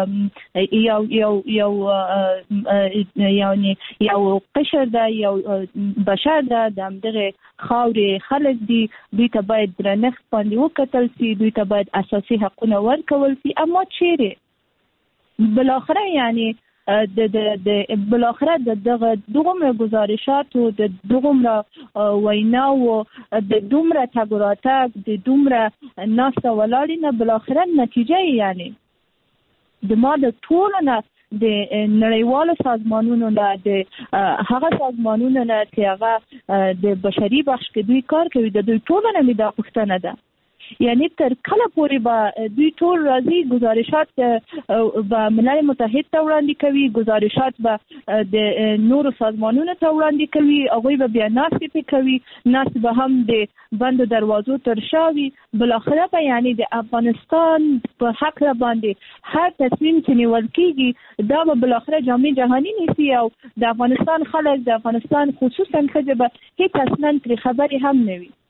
یو قشر ده، یو بشر ده، د همدغه خاورې خلک دي، دوی ته باید درنښت باندې وکتل شي، دوی ته باید اساسي حقونه ورکول شي. اما چیرې بالاخره یعنی بالاخره دغه دومره گزارشاتو د دومره ویناو د دومره تګ راتګ د دومره ناسته ولاړې نه بالاخره نتیجه یعنی د ما د ټولو نه د نړیوالو سازمانونو نه د هغه سازمانونو نه چې هغه د بشري بخش کې دوی کار کوي د دوی ټولو نه دا پوښتنه ده یعنی تر کله پورې به دوی ټول راځي گزارشات به ملل متحد ته وړاندې کوي، گزارشات به د نورو سازمانونو ته وړاندې کوي، هغوی به بیا ناستې پې کوي، ناستې به هم د بندو دروازو تر شا وي. بالاخره به یعنی د افغانستان په حق باندې هر تصمیم چې نیول کېږي دا به بالاخره جامع جهاني نیسي او د افغانستان خلک، د افغانستان خصوصا ښځې به هېڅ اصلا ترې خبرې هم نه وي.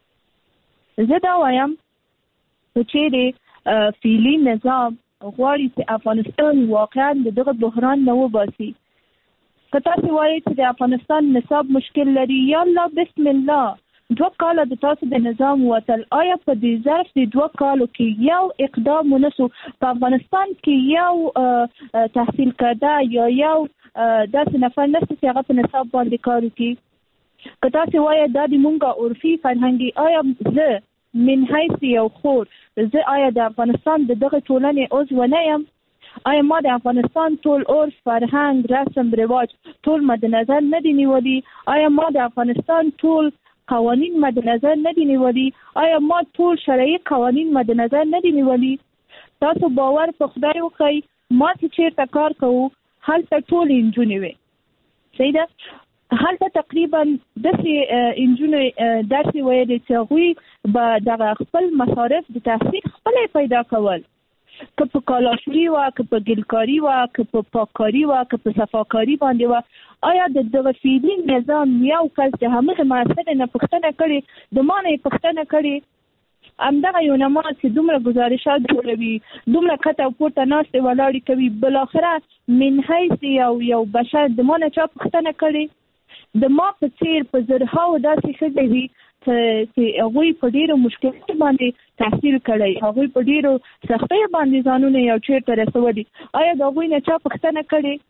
زه دا وایم چې چیرې فعلي نظام غواړي چې افغانستان واقعا د دغه بحران نه وباسي. که تاسو وایئ چې د افغانستان نصاب مشکل لري، یا الله بسم الله 2 کاله د تاسو د نظام وتل، آیا په دې ظرف د 2 کالو کې یو اقدام ونسو په افغانستان کې یو تحصیل کرده یا یو داسې نفر نشته چې هغه په نصاب باندې کار وکړي؟ که تاسو وایئ دا د مونږ عرفي فرهنګي، آیا زه من حیث یو خور زه آیا د افغانستان د دغه ټولنې عضو نه یم؟ آیا ما د افغانستان ټول عرف، فرهنګ، رسم رواج ټول مد نظر نه دي نیولي؟ آیا ما د افغانستان ټول قوانین مد نظر نه دي نیولي؟ آیا ما ټول شرعي قوانین مد نظر نه دي نیولي؟ تاسو باور په خدای وکړئ، ما چې چیرته کار کوو هلته ټول نجونې وي، صحیح ده؟ هلته تقریبا داسې نجونې درس ویلې چې هغوی به دغه خپل مصارف د تحصیل خپلې پیدا کول، که په کالاشوري وه، که په ګلکاري وه، که په پاککاري وه، که په صفاکاري باندې وه. آیا د دغه فعلي نظام یو کس د همغې محصلې نه پوښتنه کړې، د ما نه یې پوښتنه کړې؟ همدغه یو نما چې دومره گزارشات جوړوي، دومره کته او پورته ناستې ولاړې کوي، بالاخره من حیث یو بشر د ما نه چا پوښتنه کړې؟ د ما په څیر په زرهاو داسې ښځې وي چې هغوی په ډېرو مشکلاتو باندې تحصیل کړی، هغوی په ډېرو سختیو باندې ځانونه یو چېرته رسولي. آیا د هغوی نه چا پوښتنه کړې؟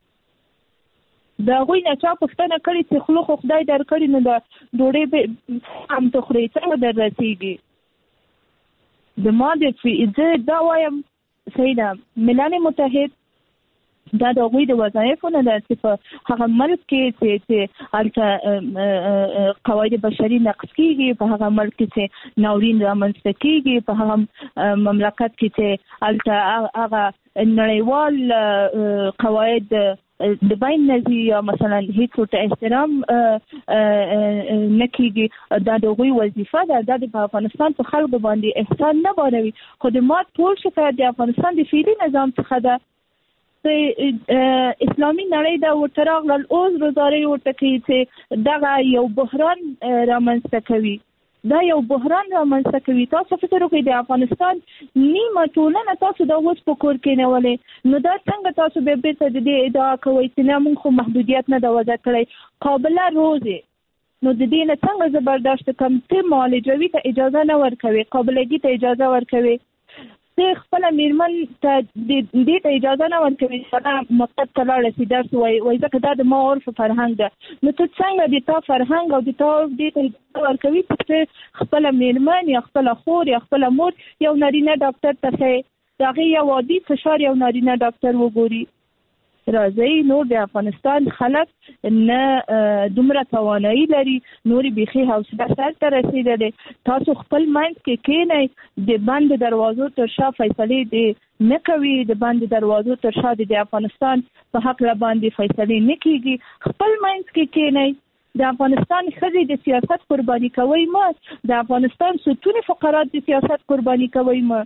د هغوی نه چا پوښتنه کړې چې خلو خو خدای درکړي نو د ډوډۍ به هم ته خورې، څنګه در رسېږي؟ د ما زه دا وایم صحیح ده، ملل متحد دا د هغوی د وظایفو نه ده چې په هغه ملک کې چې هلته قواعد بشري نقض کېږي، په هغه ملک کې چې ناورین رامنځته کېږي، په هغه مملکت کې چې هلته هغه نړیوال قواعد د بین نه ځي یا مثلا هېڅ ورته احترام نه کېږي، دا د هغوی وظیفه ده. دا د افغانستان په خلکو باندې احسان نه باروي، خو د ما ټول شکایت د افغانستان د فعلي نظام څخه ده. اسلامي نړۍ دا ورته راغلل، اوس روزارۍ ورته کوي چې دغه یو بحران رامنځته کوي، دا یو بحران رامنځته کوي. تاسو فکر وکړئ د افغانستان نیمه ټولنه تاسو دا اوس په کور کې نیولې، نو دا څنګه تاسو بیا بېرته د دې ادعا کوئ چې نه موږ خو محدودیت نه ده وضع کړی؟ قابله روزې، نو د دې نه څنګه زه برداشت کوم؟ ته معالجوي ته اجازه نه ورکوې، قابلګي ته اجازه ورکوې، ته خپله میرمن ته دې ته اجازه نه ورکوي چې مکتب ته لاړه شي درس وایي، ځکه دا د ما عرف فرهنګ ده. نو ته څنګه د تا فرهنګ او د تا عرف دې ته اجازه ورکوي چې ته خپله میرمن یا خپله خور یا خپله مور یو نارینه ډاکټر ته ښایي، د هغې یو عادي فشار یو نارینه ډاکټر وګوري؟ راځئ، نور د افغانستان خلک نه دومره توانایي لري، نورې بیخي حوصله سر ته رسېدلې. تاسو خپل منځ کې کښېنئ، د بندو دروازو تر شا فیصلې دې نه کوي، د بندو دروازو تر شا د افغانستان په حق باندې فیصلې نه کېږي. خپل منځ کې کښېنئ، د افغانستان ښځې د سیاست قرباني کوئ مه، د افغانستان ستوني فقرات د سیاست قرباني کوئ مه.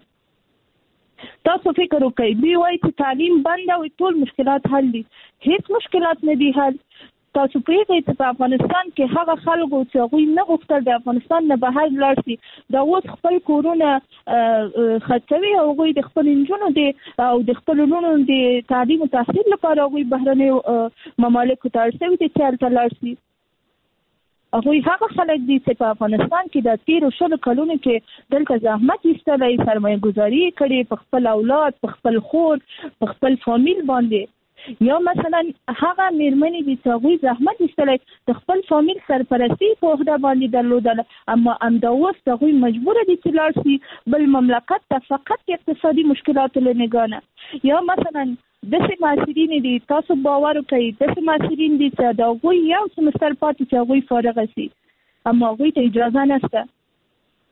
تاسو فکر وکړئ، دوی وایي چې تعلیم بند او ټول مشکلات حل دي، هیڅ مشکلات نه دي حل. تاسو پوهیږئ چې په افغانستان کې هغه خلکو چې هغوی نه غوښتل د افغانستان نه بهر لاړ شي، دا اوس خپل کورونه خرڅوي، هغوی د خپلو نجونو او د خپلو لوڼو د تعلیم او تحصیل لپاره هغوی بهرنیو ممالکو ته اړ شوي دي چې هلته لاړ شي. هغوی هغه خلک دي چې په افغانستان کې د تېرو 20 کلونو کې دلته زحمت ایستلی، سرمایه گذاري کړې په خپل اولاد، په خپل خور، په خپل فامیل باندې. یا مثلا هغه میرمنې دي چې هغوی زحمت ایستلی، د خپل فامیل سرپرستي په عهده باندې درلودله، اما همدا اوس هغوی مجبوره دي چې لاړ شي بل مملکت ته فقط اقتصادي مشکلاتو له نګانه. یا مثلا داسې محصلین دي، تاسو باور وکړئ، داسې محصلین دي چې د هغوی یو سمستر پاتې چې هغوی فارغه شي، اما هغوی ته اجازه نشته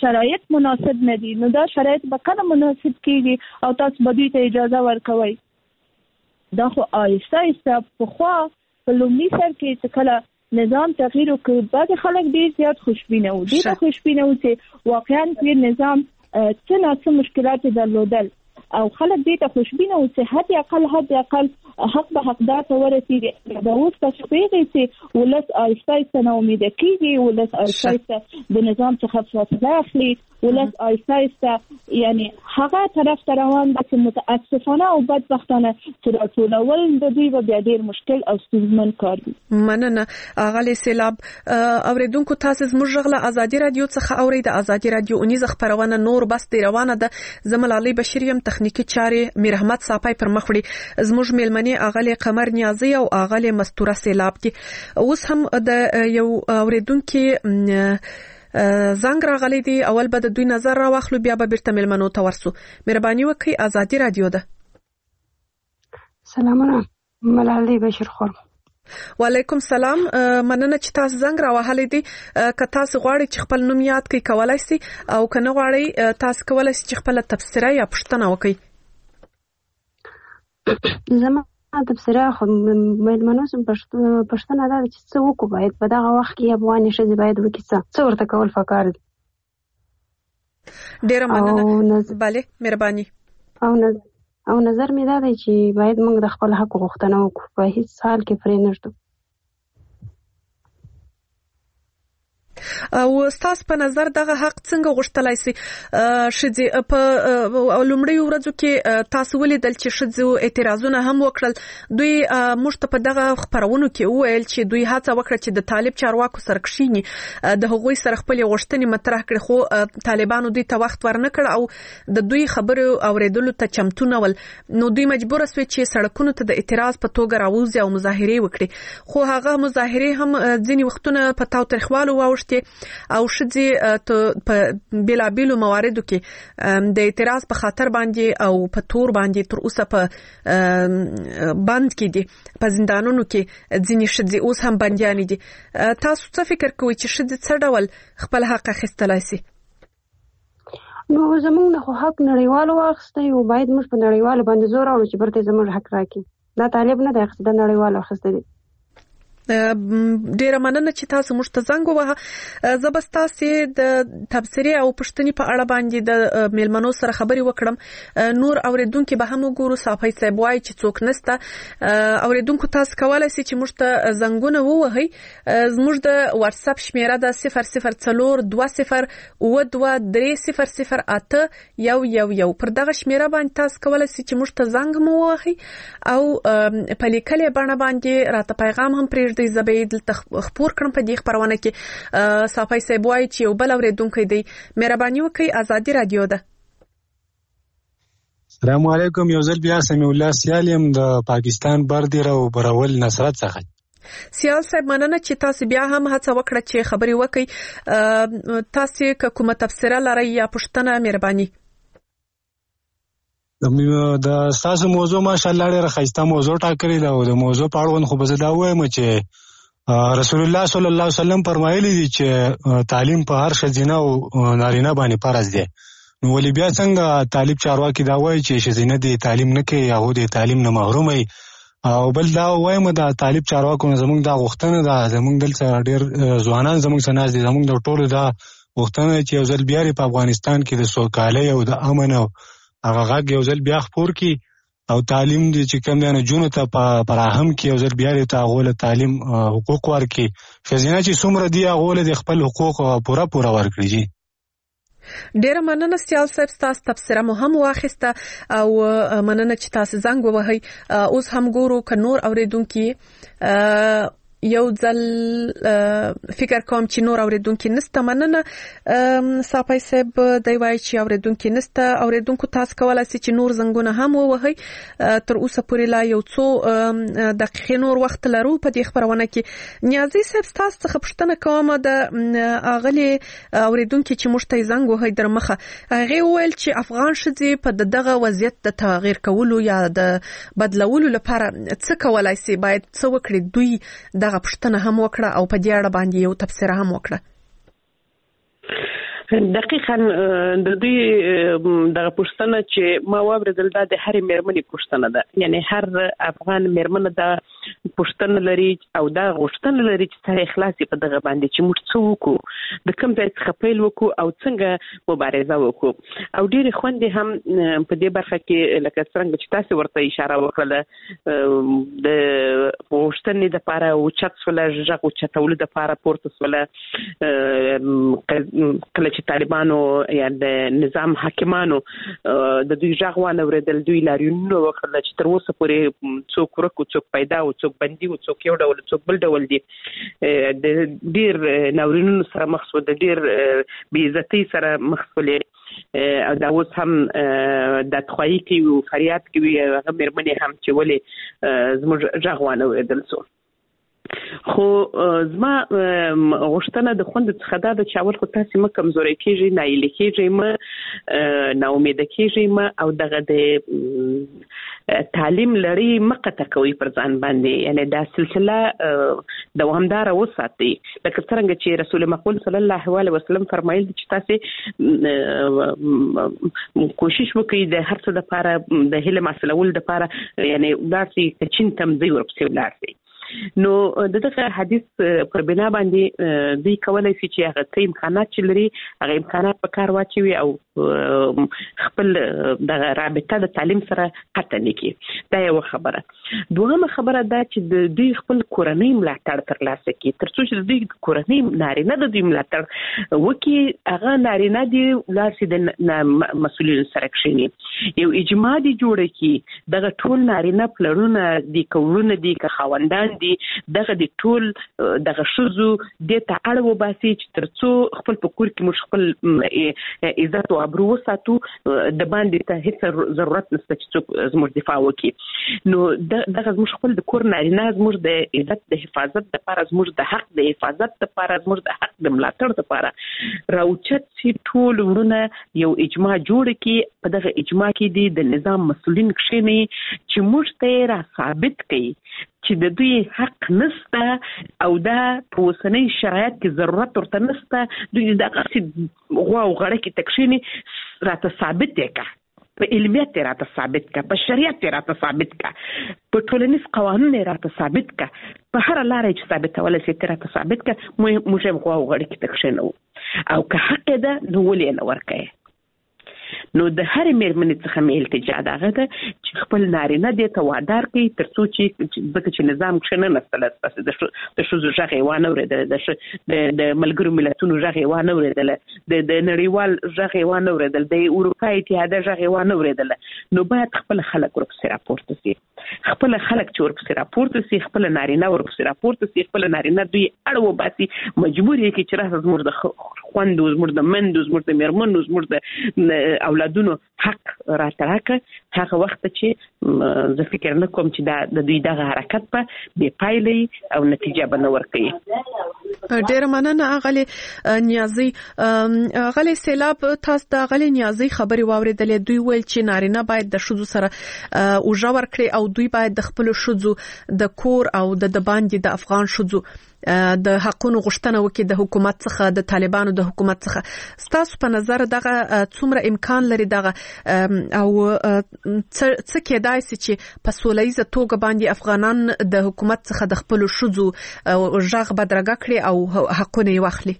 شرایط مناسب نه دي، نو دا شرایط به کله مناسب کیږي او تاسو به دوی ته اجازه ورکوي. دا خو آهسته آهسته پخوا په لومړي سر کې چې کله نظام تغییر وکړ، بعض خلک ډیر زیات خوشبینه وو، ډیر خوشبینه وو چې واقعا په نظام څه مشکلات درلودل او خلک دې ته خوشبینه وو چې حد اقل حق به حقدار ته ورسیږي. دا اوس تاسو پیږئ چې ولس آهسته آهسته نا امیده کیږي، ولس آهسته آهسته د نظام څخه فاصله اخلي، ولس آهسته آهسته یعنی هغه طرف ته روان ده چې متاسفانه او بدبختانه چې راټولول د دوی به بیا ډیر مشکل او ستونزمن کار وي. مننه اغلی سیلاب. اوریدونکو تاسو زموږ غږ ازادي رادیو څخه اورئ. د ازادي رادیو اونیز خبرونه نور بس دی روانه ده. زمل علي بشریم تخنیکی چارې میر احمد صاحب پر مخ وړي. زموږ میلمنې اغلی قمر نیازی او اغلی مستوره سیلاب دي. اوس هم د یو اوریدونکو زنګ راغلی دی. اول به د دوی نظر راوخلو بیا به بیرته ملمنو ته ورسو. مهرباني وکړئ. ازادي رادیو ده. سلامونه ملالۍ بشیر خورم. وعلیکم سلام. مننه چې تاسو زنګ راوهلی دی. که تاسو غواړئ چې خپل نوم یاد کړئ کولای شئ او که نه غواړئ تاسو کولای شئ چې خپل تبصره یا پوښتنه وکړئ. زما تبصره خو مېلمنو سم پښتنه ده چې څه وکړو، باید په دغه وخت کې افغاني ښځې باید وکړي څه ورته کول پکار دي. ډیره مننه. بله مهرباني. او نظر مې دا دی چې باید موږ د خپل حق غوښتنه وکړو، په هیڅ حال کې پرې نه ږدو. او ستاسو په نظر دغه حق څنګه غوښتلای شي ښځې؟ په لومړیو ورځو کې تاسو ولیدل چې ښځو اعتراضونه هم وکړل. دوی موږ ته په دغه خبرونو کې وویل چې دوی هڅه وکړه چې د طالب چارواکو سره کښیني، د هغوی سره خپل غوښتنې مطرح کړي، خو طالبانو دوی ته وخت ورنکړ او د دوی خبرو اوریدلو ته چمتو نه ول. نو دوی مجبور شوي چې سړکونو ته د اعتراض په توګه راوځي او مظاهرې وکړي. خو هغه مظاهرې هم ځینې وختونه په تاوتریخوالو واوښتې او ښځې په بیلابیلو مواردو کې د اعتراض په خاطر باندې او په تور باندې تر اوسه په بند کې دي، په زندانونو کې ځینې ښځې اوس هم بندیانې دي. تاسو څه فکر کوئ چې ښځې څه ډول خپل حق اخیستلای شي؟ نو زموږ نه خو حق نړیوالو واخیستی او باید موږ په نړیوالو باندې زور راوړو چې برته زموږ حق راکړي. دا طالب نه دی اخیستی، دا نړیوالو اخیستی دی. ډیره مننه چې تاسو موږ ته زنګ ووهه. زه به ستاسې د تبصرې او پوښتنې په اړه باندې د میلمنو سره خبرې وکړم. نور اوریدونکي به هم وګورو. صافی صاحب وایي چې څوک نسته. اوریدونکو تاسو کولی شئ چې موږ ته زنګونه ووهئ. زموږ د واتساپ شمیره ده 004 20 92 300 پر دغه شمیره باندې تاسو کولی شئ چې موږ ته زنګ مو ووهئ او په لیکلې بڼه باندې راته پیغام هم پرېږدئ. زبې دلته خپور کړم په دې خبرونه کې. صافی صاحب وایي چې یو بل اوریدونکی دی. مهرباني وکړئ. ازادي رادیو ده. السلام علیکم. یو ځل بیا سمیع الله سیال یم د پاکستان بردیر او برول نصرت څخه. سیال صاحب مننه چې تاسو بیا هم هڅه وکړه چې خبرې وکړئ. تاسو که کومه تبصره لرئ یا پوښتنه مهرباني. د ستاسو موضوع ماشاءالله ډېره ښایسته موضوع ټاکلې ده او د موضوع په اړوند خو به زه دا ووایم چې رسول الله صلی الله علیه وسلم فرمایلی دي چې تعلیم په هر ښځینه او نارینه باندې فرض دی. نو ولې بیا څنګه طالب چارواکي دا وایي چې ښځینه دې تعلیم نه کوي یا هغوی د تعلیم نه محروم وي؟ او بل دا وایم د طالب چارواکو نه زموږ دا غوښتنه ده، زموږ دلته ډېر ځوانان زموږ سره ناست دي، زموږ د ټولو دا غوښتنه چې یو ځل بیا په افغانستان کې د سوکالۍ او د امن او هغه غږ یو ځل بیا خپور کی او تعلیم دې چې کوم دی نجونو ته فراهم کړي، یو ځل بیا دې ته هغوی له تعلیم حقوق ورکړي. ښځینه چې څومره دي هغوی له خپل حقوق پوره ورکړي. جی ډیره مننه سیال صاحب. تاسو تبصره مو هم واخیسته او مننه چې تاسو زنګ ووهئ. اوس هم ګورو که نور اوریدونکي یو ځل فکر کوم چې نور اوریدونکي نسته. مننه صافی صاحب دی وایي چې اوریدونکي نسته. اوریدونکو تاسو کولی شئ چې نور زنګونه هم ووهئ. تر اوسه پورې لا یو څو دقیقې نور وخت لرو په دې خبرونه کې. نیازي صاحب تاسو څخه پوښتنه کوم د اغلې اوریدونکي چې موږ ته یې زنګ ووهئ در مخه. هغې وویل چې افغان ښځې په دغه وضعیت د تغییر کولو یا د بدلولو لپاره څه کولی شي، باید څه وکړي. دوی دغه پوښتنه هم وکړه او په دې اړه باندې یو تبصره هم وکړه. دقیقاً د دوی دغه پوښتنه چې ما واورېدل دا د هرې مېرمنې پوښتنه ده، یعنی هر افغان مېرمنه دا پوښتنه لري او دا غوښتنه لري چې سره اخلاص په دغه باندې چې موږ څه وکړو، د کوم ځای څخه پیل وکړو او څنګه مبارزه وکړو. او ډېرې خوندې هم په دې برخه کې لکه څنګه چې تاسو ورته اشاره وکړله د غوښتنې دپاره اوچت سوله، غږ اوچتولو دپاره پورته سوله. کله چې طالبانو یا د نظام حاکمانو د دوی غږ وانه اورېدل، دوی لاریونونه وکړل چې تر اوسه پورې څوک ورک و، څوک پیدا و، څوک بندي و، څوک یو ډول څوک بل ډول دي، د ډېر ناورینونو سره مخ شو، د ډېر بې عزتۍ سره مخ شولې او دا اوس هم دادخواهي کوي او فریاد کوي هغه مېرمنې هم چې ولې زموږ غږ وانه اورېدل سو. خو زما غوښتنه د خوند څخه دا ده چې اول خو تاسې مه کمزوري کېږئ، ناهیلي کېږئ مه، ناامیده کېږئ مه، او دغه د تعلیم لړۍ مه قطع کوئ پر ځان باندې، یعنی دا سلسله دوامداره وساتئ. لکه څرنګه چې رسول مقبول صلی الله علیه وسلم فرمایل چې تاسې کوشش وکړئ د هر څه دپاره د علم حاصلولو دپاره، یعنی داسې که چین ته ځئ ورپسې ولاړئ. نو دغه حدیث پر بنا باندې دوی کولای شي چې هغه څه امکانات چې لري هغه امکانات په کار واچوي او خپل دغه رابطه د تعلیم سره قطع نه کړي. دا یوه خبره. دویمه خبره دا چې د دوی خپل کورنۍ ملاتړ ترلاسه کړي، تر څو چې د دوی کورنۍ نارینه د دوی ملاتړ وکړي، هغه نارینه دي ولاړ شي د مسؤلینو سره کښېني، یو اجماع دي جوړه کړي، دغه ټول نارینه پلرونه دي که ورونه دي که خاوندان دي، دغه د ټول دغه ښځو دې ته اړ وباسي چې تر څو خپل په کور کې موږ خپل عزت او ابرو وساتو، د باندې ته هیڅ ضرورت نشته چې څوک زموږ دفاع وکړي. نو دغه زموږ خپل د کور نارینه زموږ د عزت د حفاظت دپاره، زموږ د حق د حفاظت دپاره، زموږ د حق د ملاتړ دپاره راوچت شي، ټول ورونه یو اجماع جوړه کړي، په دغه اجماع کې دي د نظام مسؤلین کښېني چې موږ ته یې را ثابت کړي چې د دوی حق نسته او دا په اوسنۍ شرایط کې ضرورت ورته نسته، دوی دغسې غوا او غړکې ته کښېني، راته ثابت یې کړه، په علمیت یې راته ثابت کړه، په شریعت یې راته ثابت کړه، په ټولنیز قوانون یې راته ثابت کړه، په هره لاره چې ثابتولی شي ته راته ثابت کړه، موږ یې غوا او غړکې ته کښېنوو، او که حق یې ده نو ولې یې نه ورکوې. نو د هرې مېرمنې څخه مې التجا دغه ده چې خپل نارینه دې ته وادار کړي، تر څو چې ځکه چې نظام کښې نه نستله، د ښځو غږ یې وانه اورېدله، د ملګرو ملتونو غږ یې وانه اورېدله، د نړیوال غږ یې وانه اورېدل، د اروپا اتحاده غږ یې وانه اورېدله. نو باید خپل خلک ورپسې راپورته شي، خپل خلک چې ورپسې راپورته شي، خپل نارینه ورپسې راپورته شي، خپل نارینه دوی اړ وباسي، مجبور یې کړي چې راځه زموږ د خوندو، زموږ د مندو، زموږ د مېرمنو، زموږ د اولادونو حق راته راکړه. هغه وخت چې زه فکر نه کوم چې د دوی دغه حرکت به بې پایله او نتیجه به نه ورکوي. ډېره مننه اغلې نیازي. اغلې سیلاب، تاسو د اغلې نیازي خبرې واورېدلې، دوی ویل چې نارینه باید د ښځو سره اوږه ورکړي او دوی باید د خپلو ښځو د کور او د باندې د افغان ښځو د حقونو غوښتنه وکړي د حکومت څخه، د طالبانو د حکومت څخه. ستاسو په نظر دغه څومره امکان لري دغه او څه کېدای شي چې په سوله ییزه توګه باندې افغانان د حکومت څخه د خپلو ښځو غږ بدرګه کړي او حقونه یې واخلي؟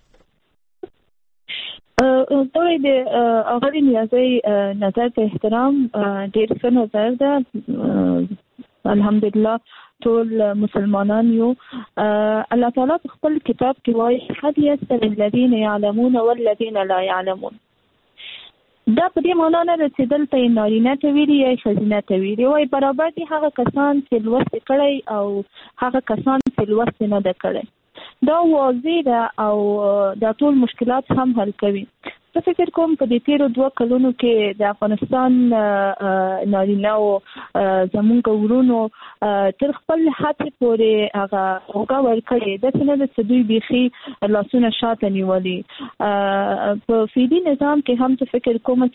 طبعا د اغلې نیازي نظر ته احترام، ډېر ښه نظر ده. الحمدلله ټول مسلمانان یو. الله تعالی په خپل کتاب کې وایي قد یستوی الذین یعلمون والذین لا یعلمون. دا په دې معنا نه ده چې دلته یې نارینه ته ویلي یا ښځینه ته ویلي، وایي برابر دي هغه کسان چې لوست کړی او هغه کسان چې لوست نه ده کړی. دا واضح ده او دا ټول مشکلات هم حل کوي. زه فکر کوم په دې تیرو 2 کلونو کې د افغانستان نارینه او زمونږ ورونو تر خپل هڅې پورې هغه اوګه ورکړي د څنګه د دوی بيخي لاسونه شاته نیولي په فیدی نظام کې هم څه فکر کوم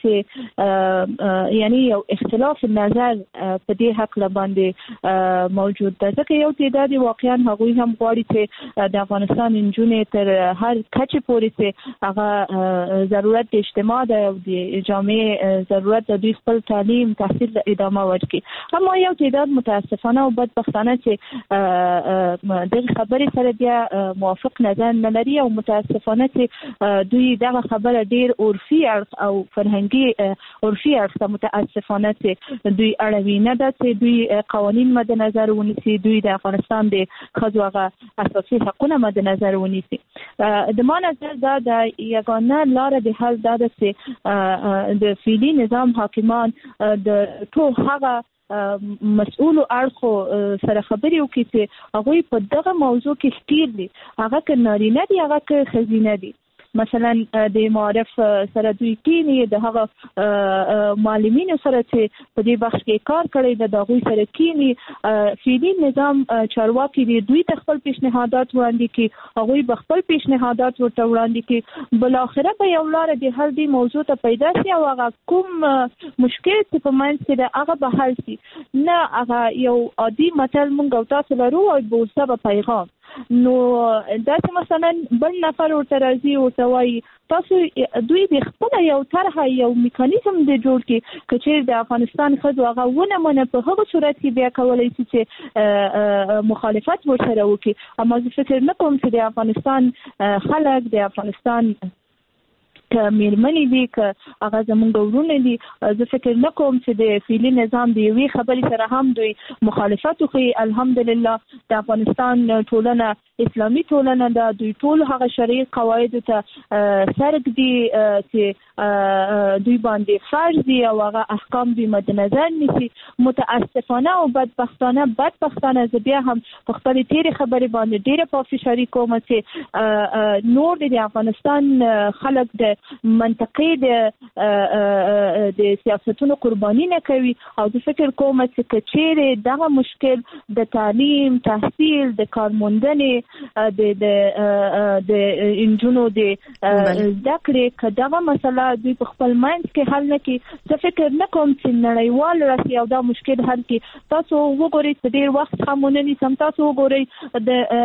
چې یعنی یو اختلاف نظر په دې حق باندې موجود ده ځکه یو تعداد واقعا هغوی هم غواړي چې د افغانستان انجونې تر هر کچې پورې چې هغه ضرورت د اجتماع ده او د جامعه ضرورت د دوی خپل تعلیم تحصیل ادامه ورکړي اما یو تعداد متاسفانه او بدبختانه چې د خبرې سره بیا موافق نظر نه لري او متاسفانه چې دوی دغه خبره ډیر عرفي او فرهنګي عرفي اړخ متاسفانه چې دوی اړوي نه ده چې دوی قوانین مد نظر ونیسي دوی د افغانستان د ښځو هغه اساسي حقوقونه مد نظر ونیسي د ما نظر دا د یګانه لاره د حل دا ده چې د فعلي نظام حاکمان د ټول هغه مسؤل اړخو سره خبرې وکړي چې هغوی په دغه موضوع کې ښکیر دي هغه که نارینه دي هغه که ښځینه دي مثلا د معارف سره دوی کینی د هغه معلمینو سره چې په دې بخش کې کار کړی د هغوی سره کینی فعلي نظام چارواکي دي دوی ته خپل پیشنهادات وړاندې کړي هغوی به خپل پیشنهادات ورته وړاندې کړي بل اخره به یو لاره د حل دی موضوع ته پیدا شي او هغه کوم مشکل چې په منځ کې د هغه به حل شي نه هغه یو عادي متل مونږ او تاسو لرو او بوسه به پیغام نو داسې مثلا بل نفر ورته راځي ورته وایي تاسو دوی د خپل یو طرحه یو میکانیزم د جوړ کړي چې د افغانستان ښځو هغه ونه منه په هغه صورت کې بیا کولای شي چې مخالفت ورسره وکړي اما زه فکر نه کوم چې د افغانستان خلک د افغانستان که میرمنې دي که هغه زمونږ ورونه دي زه فکر نه کوم چې د فعلي نظام د یوې خبرې سره هم دوی مخالفت وکړي الحمدلله د افغانستان ټولنه اسلامي ټولنه ده دوی ټول هغه شرعي قواعدو ته سرک دي چې دوی باندې فرض دي او هغه احکام دوی مد نظر نیسي متاسفانه او بدبختانه زه بیا هم په خپلې تېرې خبرې باندې ډېره پافشاري کوم چې نور د افغانستان خلک د منطقې د سیاستونو قرباني نه کوي او د فکر کوم چې کچېره دغه مشکل د تعلیم تحصیل د کارموندنې د انجونو د ذکر کداغه مسله دوی په خپل منځ کې حل نه کړي زه فکر نه کوم چې نړیوال راسي او دا مشکل حل کړي تاسو وګورئ چې ډېر وخت خامونني سم تاسو وګورئ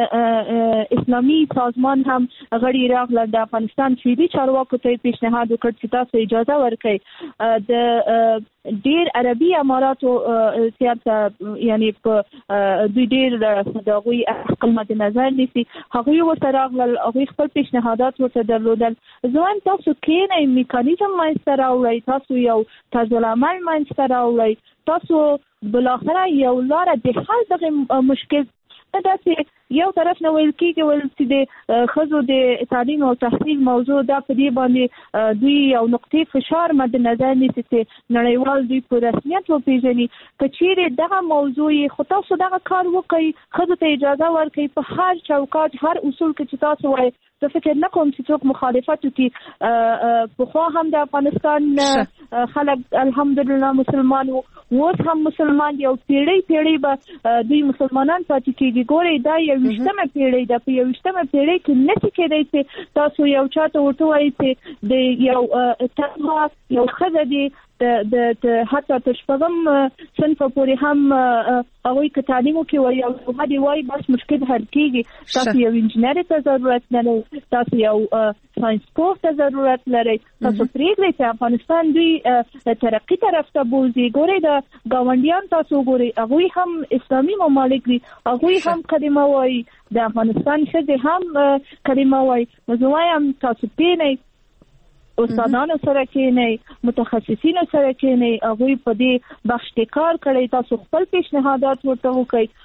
د اسلامي سازمان هم غړي راغله د افغانستان فعلي چارواکو ته پیشنهاد وکړ چې تاسو اجازه ورکړئ د ډیر عربي اماراتو سیاست یعنی په دوی ډیر دغوی خپل مد نظر نیسي هغوی ورته راغلل هغوی خپل پیشنهادات ورته درلودل ځوان تاسو کینئ میکانیزم منځته راوړئ تاسو یو طرز العمل منځته راوړئ تاسو بالاخره یو لاره د حل دغه مشکل داسې یو طرف نه ویل کېږي ول چې د ښځو د تعلیم او تحصیل موضوع دا په دې باندې دوی یو نقطې فشار مد نظر نیسي چې نړیوال دوی په رسمیت وپېژني که چیرې دغه موضوع خو تاسو دغه کار وکړئ ښځو ته اجازه ورکړئ په هر چوکاټ هر اصول کې چې تاسو وایئ زه فکر نه کوم چې څوک مخالفت وکړي پخوا هم د افغانستان خلک الحمدلله مسلمان وو اوس هم مسلمان یو پیړۍ به دوی مسلمانان پاتې کېږي ګورئ دا 20مه پیړۍ ده په 20مه پیړۍ کې نشي کېدای چې تاسو یو چاته ورته وایئ چې د یو تنها یو ښځه دی د حتی تر شپږم صنف پورې هم هغوی که تعلیم وکړي وایي او هغه دی وایي بس مشکل حل کېږي تاسو یو انجینر ته ضرورت نه لرئ تاسو یو ساینس پوه ته ضرورت لرئ تاسو پرېږدئ چې افغانستان دوی ترقي طرف ته بوځي ګورئ د ګاونډیان تاسو وګورئ هغوی هم اسلامي ممالک دي هغوی هم کلمه وایي د افغانستان ښځې هم کلمه وایي نو زه وایم تاسو کښېنئ استادانو سره کېنئ متخصصینو سره کېنئ هغوی په دې بخش کې کار کړی تاسو خپل پیشنهادات ورته وکړئ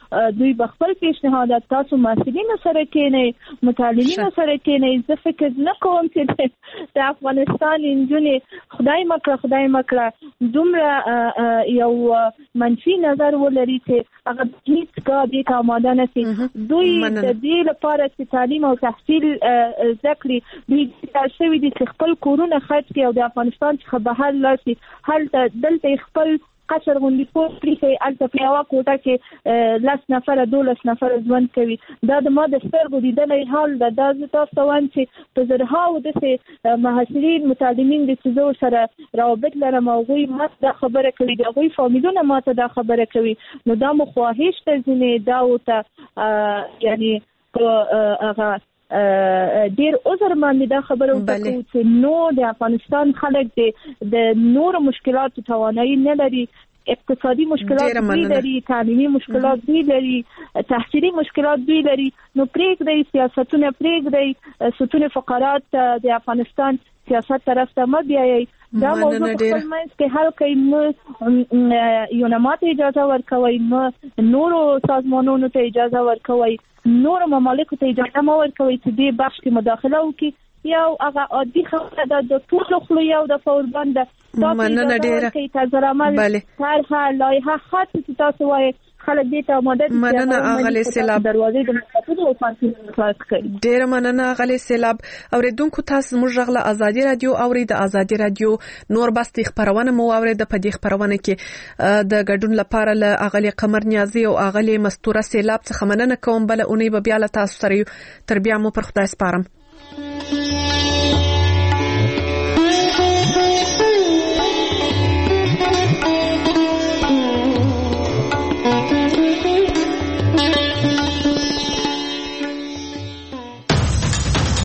دوی بخپل پیشنهادات تاسو مسؤلین سره کېنئ متعلمین سره کېنئ زه فکر نه کوم چې د افغانستان نجونې خدای مکړه دومره یو منفي نظر ولري چې هغه هیڅ کار آماده نشي دوی د دې لپاره چې تعلیم او تحصیل زده کړي دوی کار شوي دي چې خپل کورونه خرڅ کړي او د افغانستان څخه بهر لاړ شي هلته دلته خپل قصر غوندي پوسټ لري الته په یو کوټه کې 10 نفر 12 نفر ژوند کوي دا د ما د سترګو لیدلې حال دا د تاسو وان چې په زرهاو د محصلین متعلمین د څو سره روابط لرم او غوي ماته دا خبره کوي دا غوي فامیلونه ماته دا خبره کوي نو دا مو خواهش ته ځینې دا وته یعنی هغه ډیر عذر باندې دا خبره وکړو چې نو د افغانستان خلک د نور مشکلات توانایي نه لري اقتصادي مشکلات دوی لري تعلیمي مشکلات دوی لري تحصیلي مشکلات دوی لري نو پرېږدئ سیاستونه پرېږدئ ستون فقرات د افغانستان سیاست طرف ته مه بیایئ دا موضوع په خپل منځ کې حل کړئ یونامات اجازه ورکوئ نورو سازمانونو ته اجازه ورکوئ نور ممالکو ته اجازه مه ورکوئ چې دې بخش کې مداخله وکړي یو هغه عادي خبره د ټولو خلو یو د فوربند مننه ډیره تاسو عمل طرحه لایحه خاصه چې تاسو وایي خلک دې ته مدد مننه اغلی سیلاب دروازې د مخاطب او فارسي کوي ډیره مننه اغلی سیلاب اوریدونکو تاسو موږ غله ازادي رادیو اورید ازادي رادیو نور بس خبرونه مو اورید په دې خبرونه کې د ګډون لپاره له اغلی قمر نیازي او اغلی مستوره سیلاب څخه مننه کوم بل اونۍ به بیا له تاسو سره تر بیا مو پر خدای سپارم